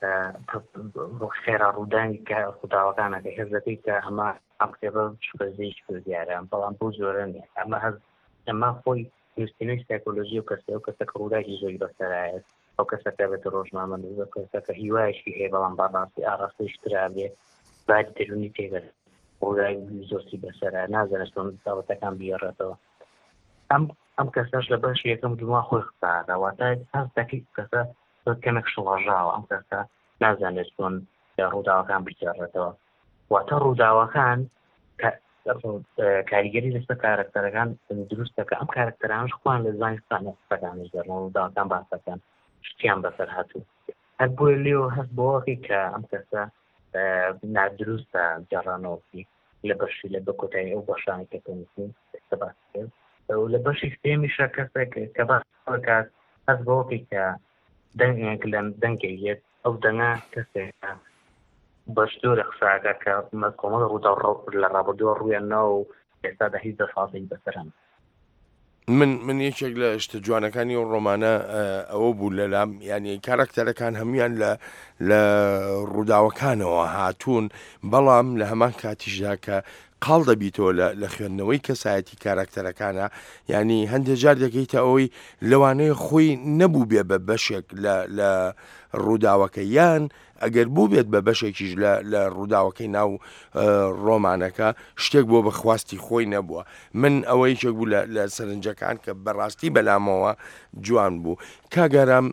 خێرا ڕوودانی ڕووداوەکانەکە هەز دەکەیت کە ئەمە ئەم کتێبە شپەرزەی دیارە بەڵام بۆ زۆرە نیە ئەمە خۆی نووسینەی سایکۆلۆژی و کەسێ و کەسەکە ڕووداوی زۆری بەسەرایەت ئەو کەسەکە بێتە ڕۆژنامە نووسە کەسەکە هیوایشی هەیە بەڵام بەڕاستی ئاڕاستیش ترا بێ بعد دەرونی تێگە ڕووداوی زۆرسی بەسەرە نازانێت چۆن داوەتەکان بیێڕێتەوە ئەم کەسەش لە بەش یەکەم دوما خۆی قساواتە هەست دەکەیت کەسە کەمێک شڵەژاوە ئەم کەسە نازانێت چۆن ڕووداوەکان بگێڕێتەوە واتە ڕووداوەکان کاریگەری لەسەر کارکتەرەکان دروستەکە ئەم کارکتەرانش خوان لە زانستانە قسەکانی دەڕن ڕووداوەکان باسەکەن شتیان بەسەر هاتوو هەر بۆیە لێوە هەست بۆوەقی کە ئەم کەسە نادروستە جێڕانەوەی لە بەشی لە بەکۆتایی ئەو بەشانی کە پێنووسین باس کرد لە بەشی سێمیشە کەسێک کە باسکات هەست بۆوەقی کە دەنگێک لە دەنگێت ئەو دەنگە کەسێکە بەشدۆرە قساکە کە کۆمەڵ ڕوودا لە ڕابردووە ڕوویانەوە و ئێستادا هیچ دەسازی بەسەرم من یەکێک لە شتە جوانەکانی و ڕۆمانە ئەوە بوو لەلام ینی کارکتەرەکان هەمویان لە ڕووداوەکانەوە هاتوون بەڵام لە هەمان کاتیشدا کە قاڵ دەبیتەوە لە خوێندنەوەی کەسایەتی کارکتەرەکانە ینی هەندێک جار دەکەیتە ئەوەی لەوانەیە خۆی نەبوو بێ بە بەشێک لە ڕووداوەکە یان ئەگەر بوو بێت بە بەشێکیش لە ڕووداوەکەی ناو ڕۆمانەکە شتێک بۆ بەخواستی خۆی نەبووە من ئەوەی یەکێک بوو لە سەرنجەکان کە بەڕاستی بەلامەوە جوان بوو کاگەرام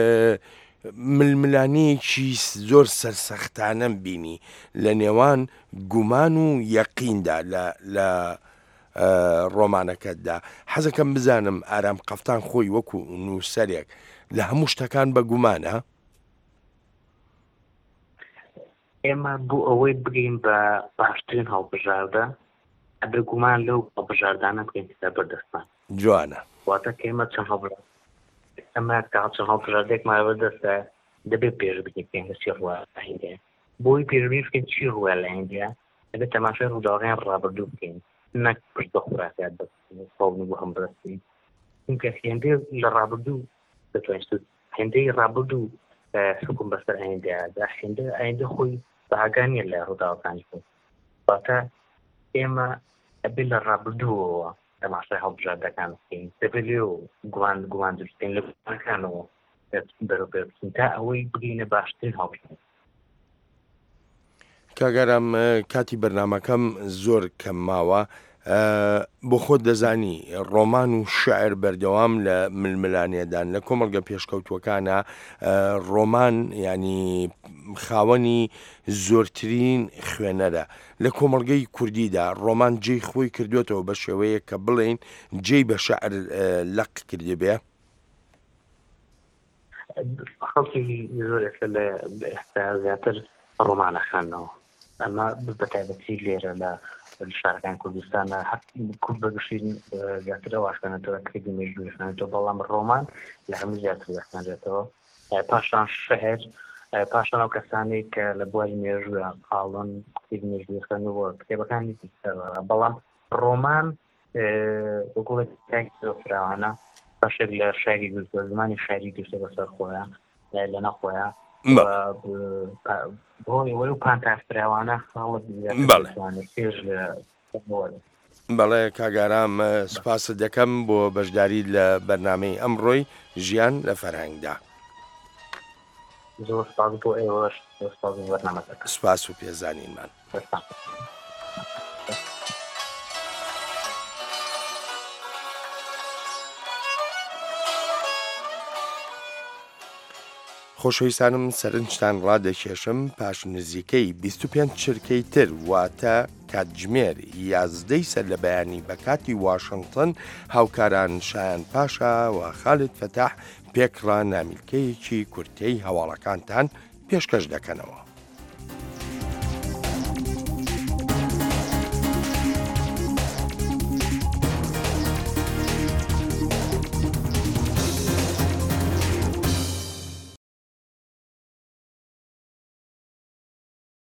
ململانەیەکی زۆر سەرسەختانەم بینی لە نێوان گومان و یەقیندا لە ڕۆمانەکەتدا حەزەکەم بزانم ئارام قەفتان خۆی وەکو نووسەرێک لە هەموو شتەکان بە گومانە ئێمە بۆ ئەوەی بگەین بە باشترین هەڵبژاردە ئەبێ گومان لەو هەڵبژاردانە بگەین بەردەستان جوانە واتە کە ئێمە چەند هەڵبژارد ئەمە چەند هەڵبژاردێکمان بەردەستە دەبێت پێش بگەین کە چی ڕوە لە هەندێ بۆی پێشبینی بکەین چی ڕوە لە هەندێ دەبێت تەماشای ڕووداوەکان ڕابردوو بکەین نەک پشت بە خوراکات بەڵنی بۆ هەم بەستی چونکە هێندێ لە ڕابردوو دەتوانێت هێندەی ڕابردوو حکم بەسەر ئایندەدا ئایندە خۆی باگانیە لە ڕووداوەکانی خۆ واتە ئێمە ئەبێ لە ڕابردووەوە تەماشای هەڵبژاردەکان بکەین دەبێت لێ گومان دروستین لە گومانەکانەوە بەرەوبەر بکەین تا ئەوەی بگەینە باشترین هەڵبژاردن کاگەرام کاتی بەرنامەکەم زۆر کەم ماوە بۆ خۆت دەزانی ڕۆمان و شعر بەردەوام لە ململانێدان لە کۆمەڵگە پێشکەوتوەکانە ڕۆمان ینی خاوەنی زۆرترین خوێنەرە لە کۆمەڵگەی کوردیدا ڕۆمان جێی خۆی کردوێتەوە بە شێوەیە کە بڵێن جێی بە شعر لەق کردی بێ خەڵکی زۆر لە زیاتر ڕۆمانە خوێندنەوە ئەمە بەتایبەتی لێرە لە شارەکان کوردستانە کورد بەگشتین زیاتر ئەواشکەنێتەوە کردی مێژووی خوێنێتەوە بەڵام ڕۆمان لە هەموو زیاتر دەخوێنرێتەوە پاشان شەعر پاشان ئەو کەسانی کە لە بواری مێژووە قاڵن کتێبی مێژووی خوێنەوە کتێبەکانی بەڵام ڕۆمان وەکوڵێکی زۆر فراوانە باشێک لە شاری گرتووە زمانی شاری گرتە بەسەر خۆیان لە نەخۆیان بۆی وەی و پانتافراوانە خاڵت پێش لە بەڵێ کاگارام سوپاست دەکەم بۆ بەشداری لە بەرنامەی ئەمڕۆی ژیان لە فەرهەنگدا زۆر سپاس بۆ ئێوەش سپاس بۆ بەرنامەکە سپاس و پێزانینمان خۆشەویستانم سەرنجتان ڕادەکێشم پاش نزیکەی 25 چرکەی تر واتە کاتژمێر 11 سەر لە بەیانی بە کاتی واشنگتن هاوکاران شایان پاشا و خالد فەتاح پێکڕا نامیلکەیەکی کورتەی هەواڵەکانتان پێشکەش دەکەنەوە.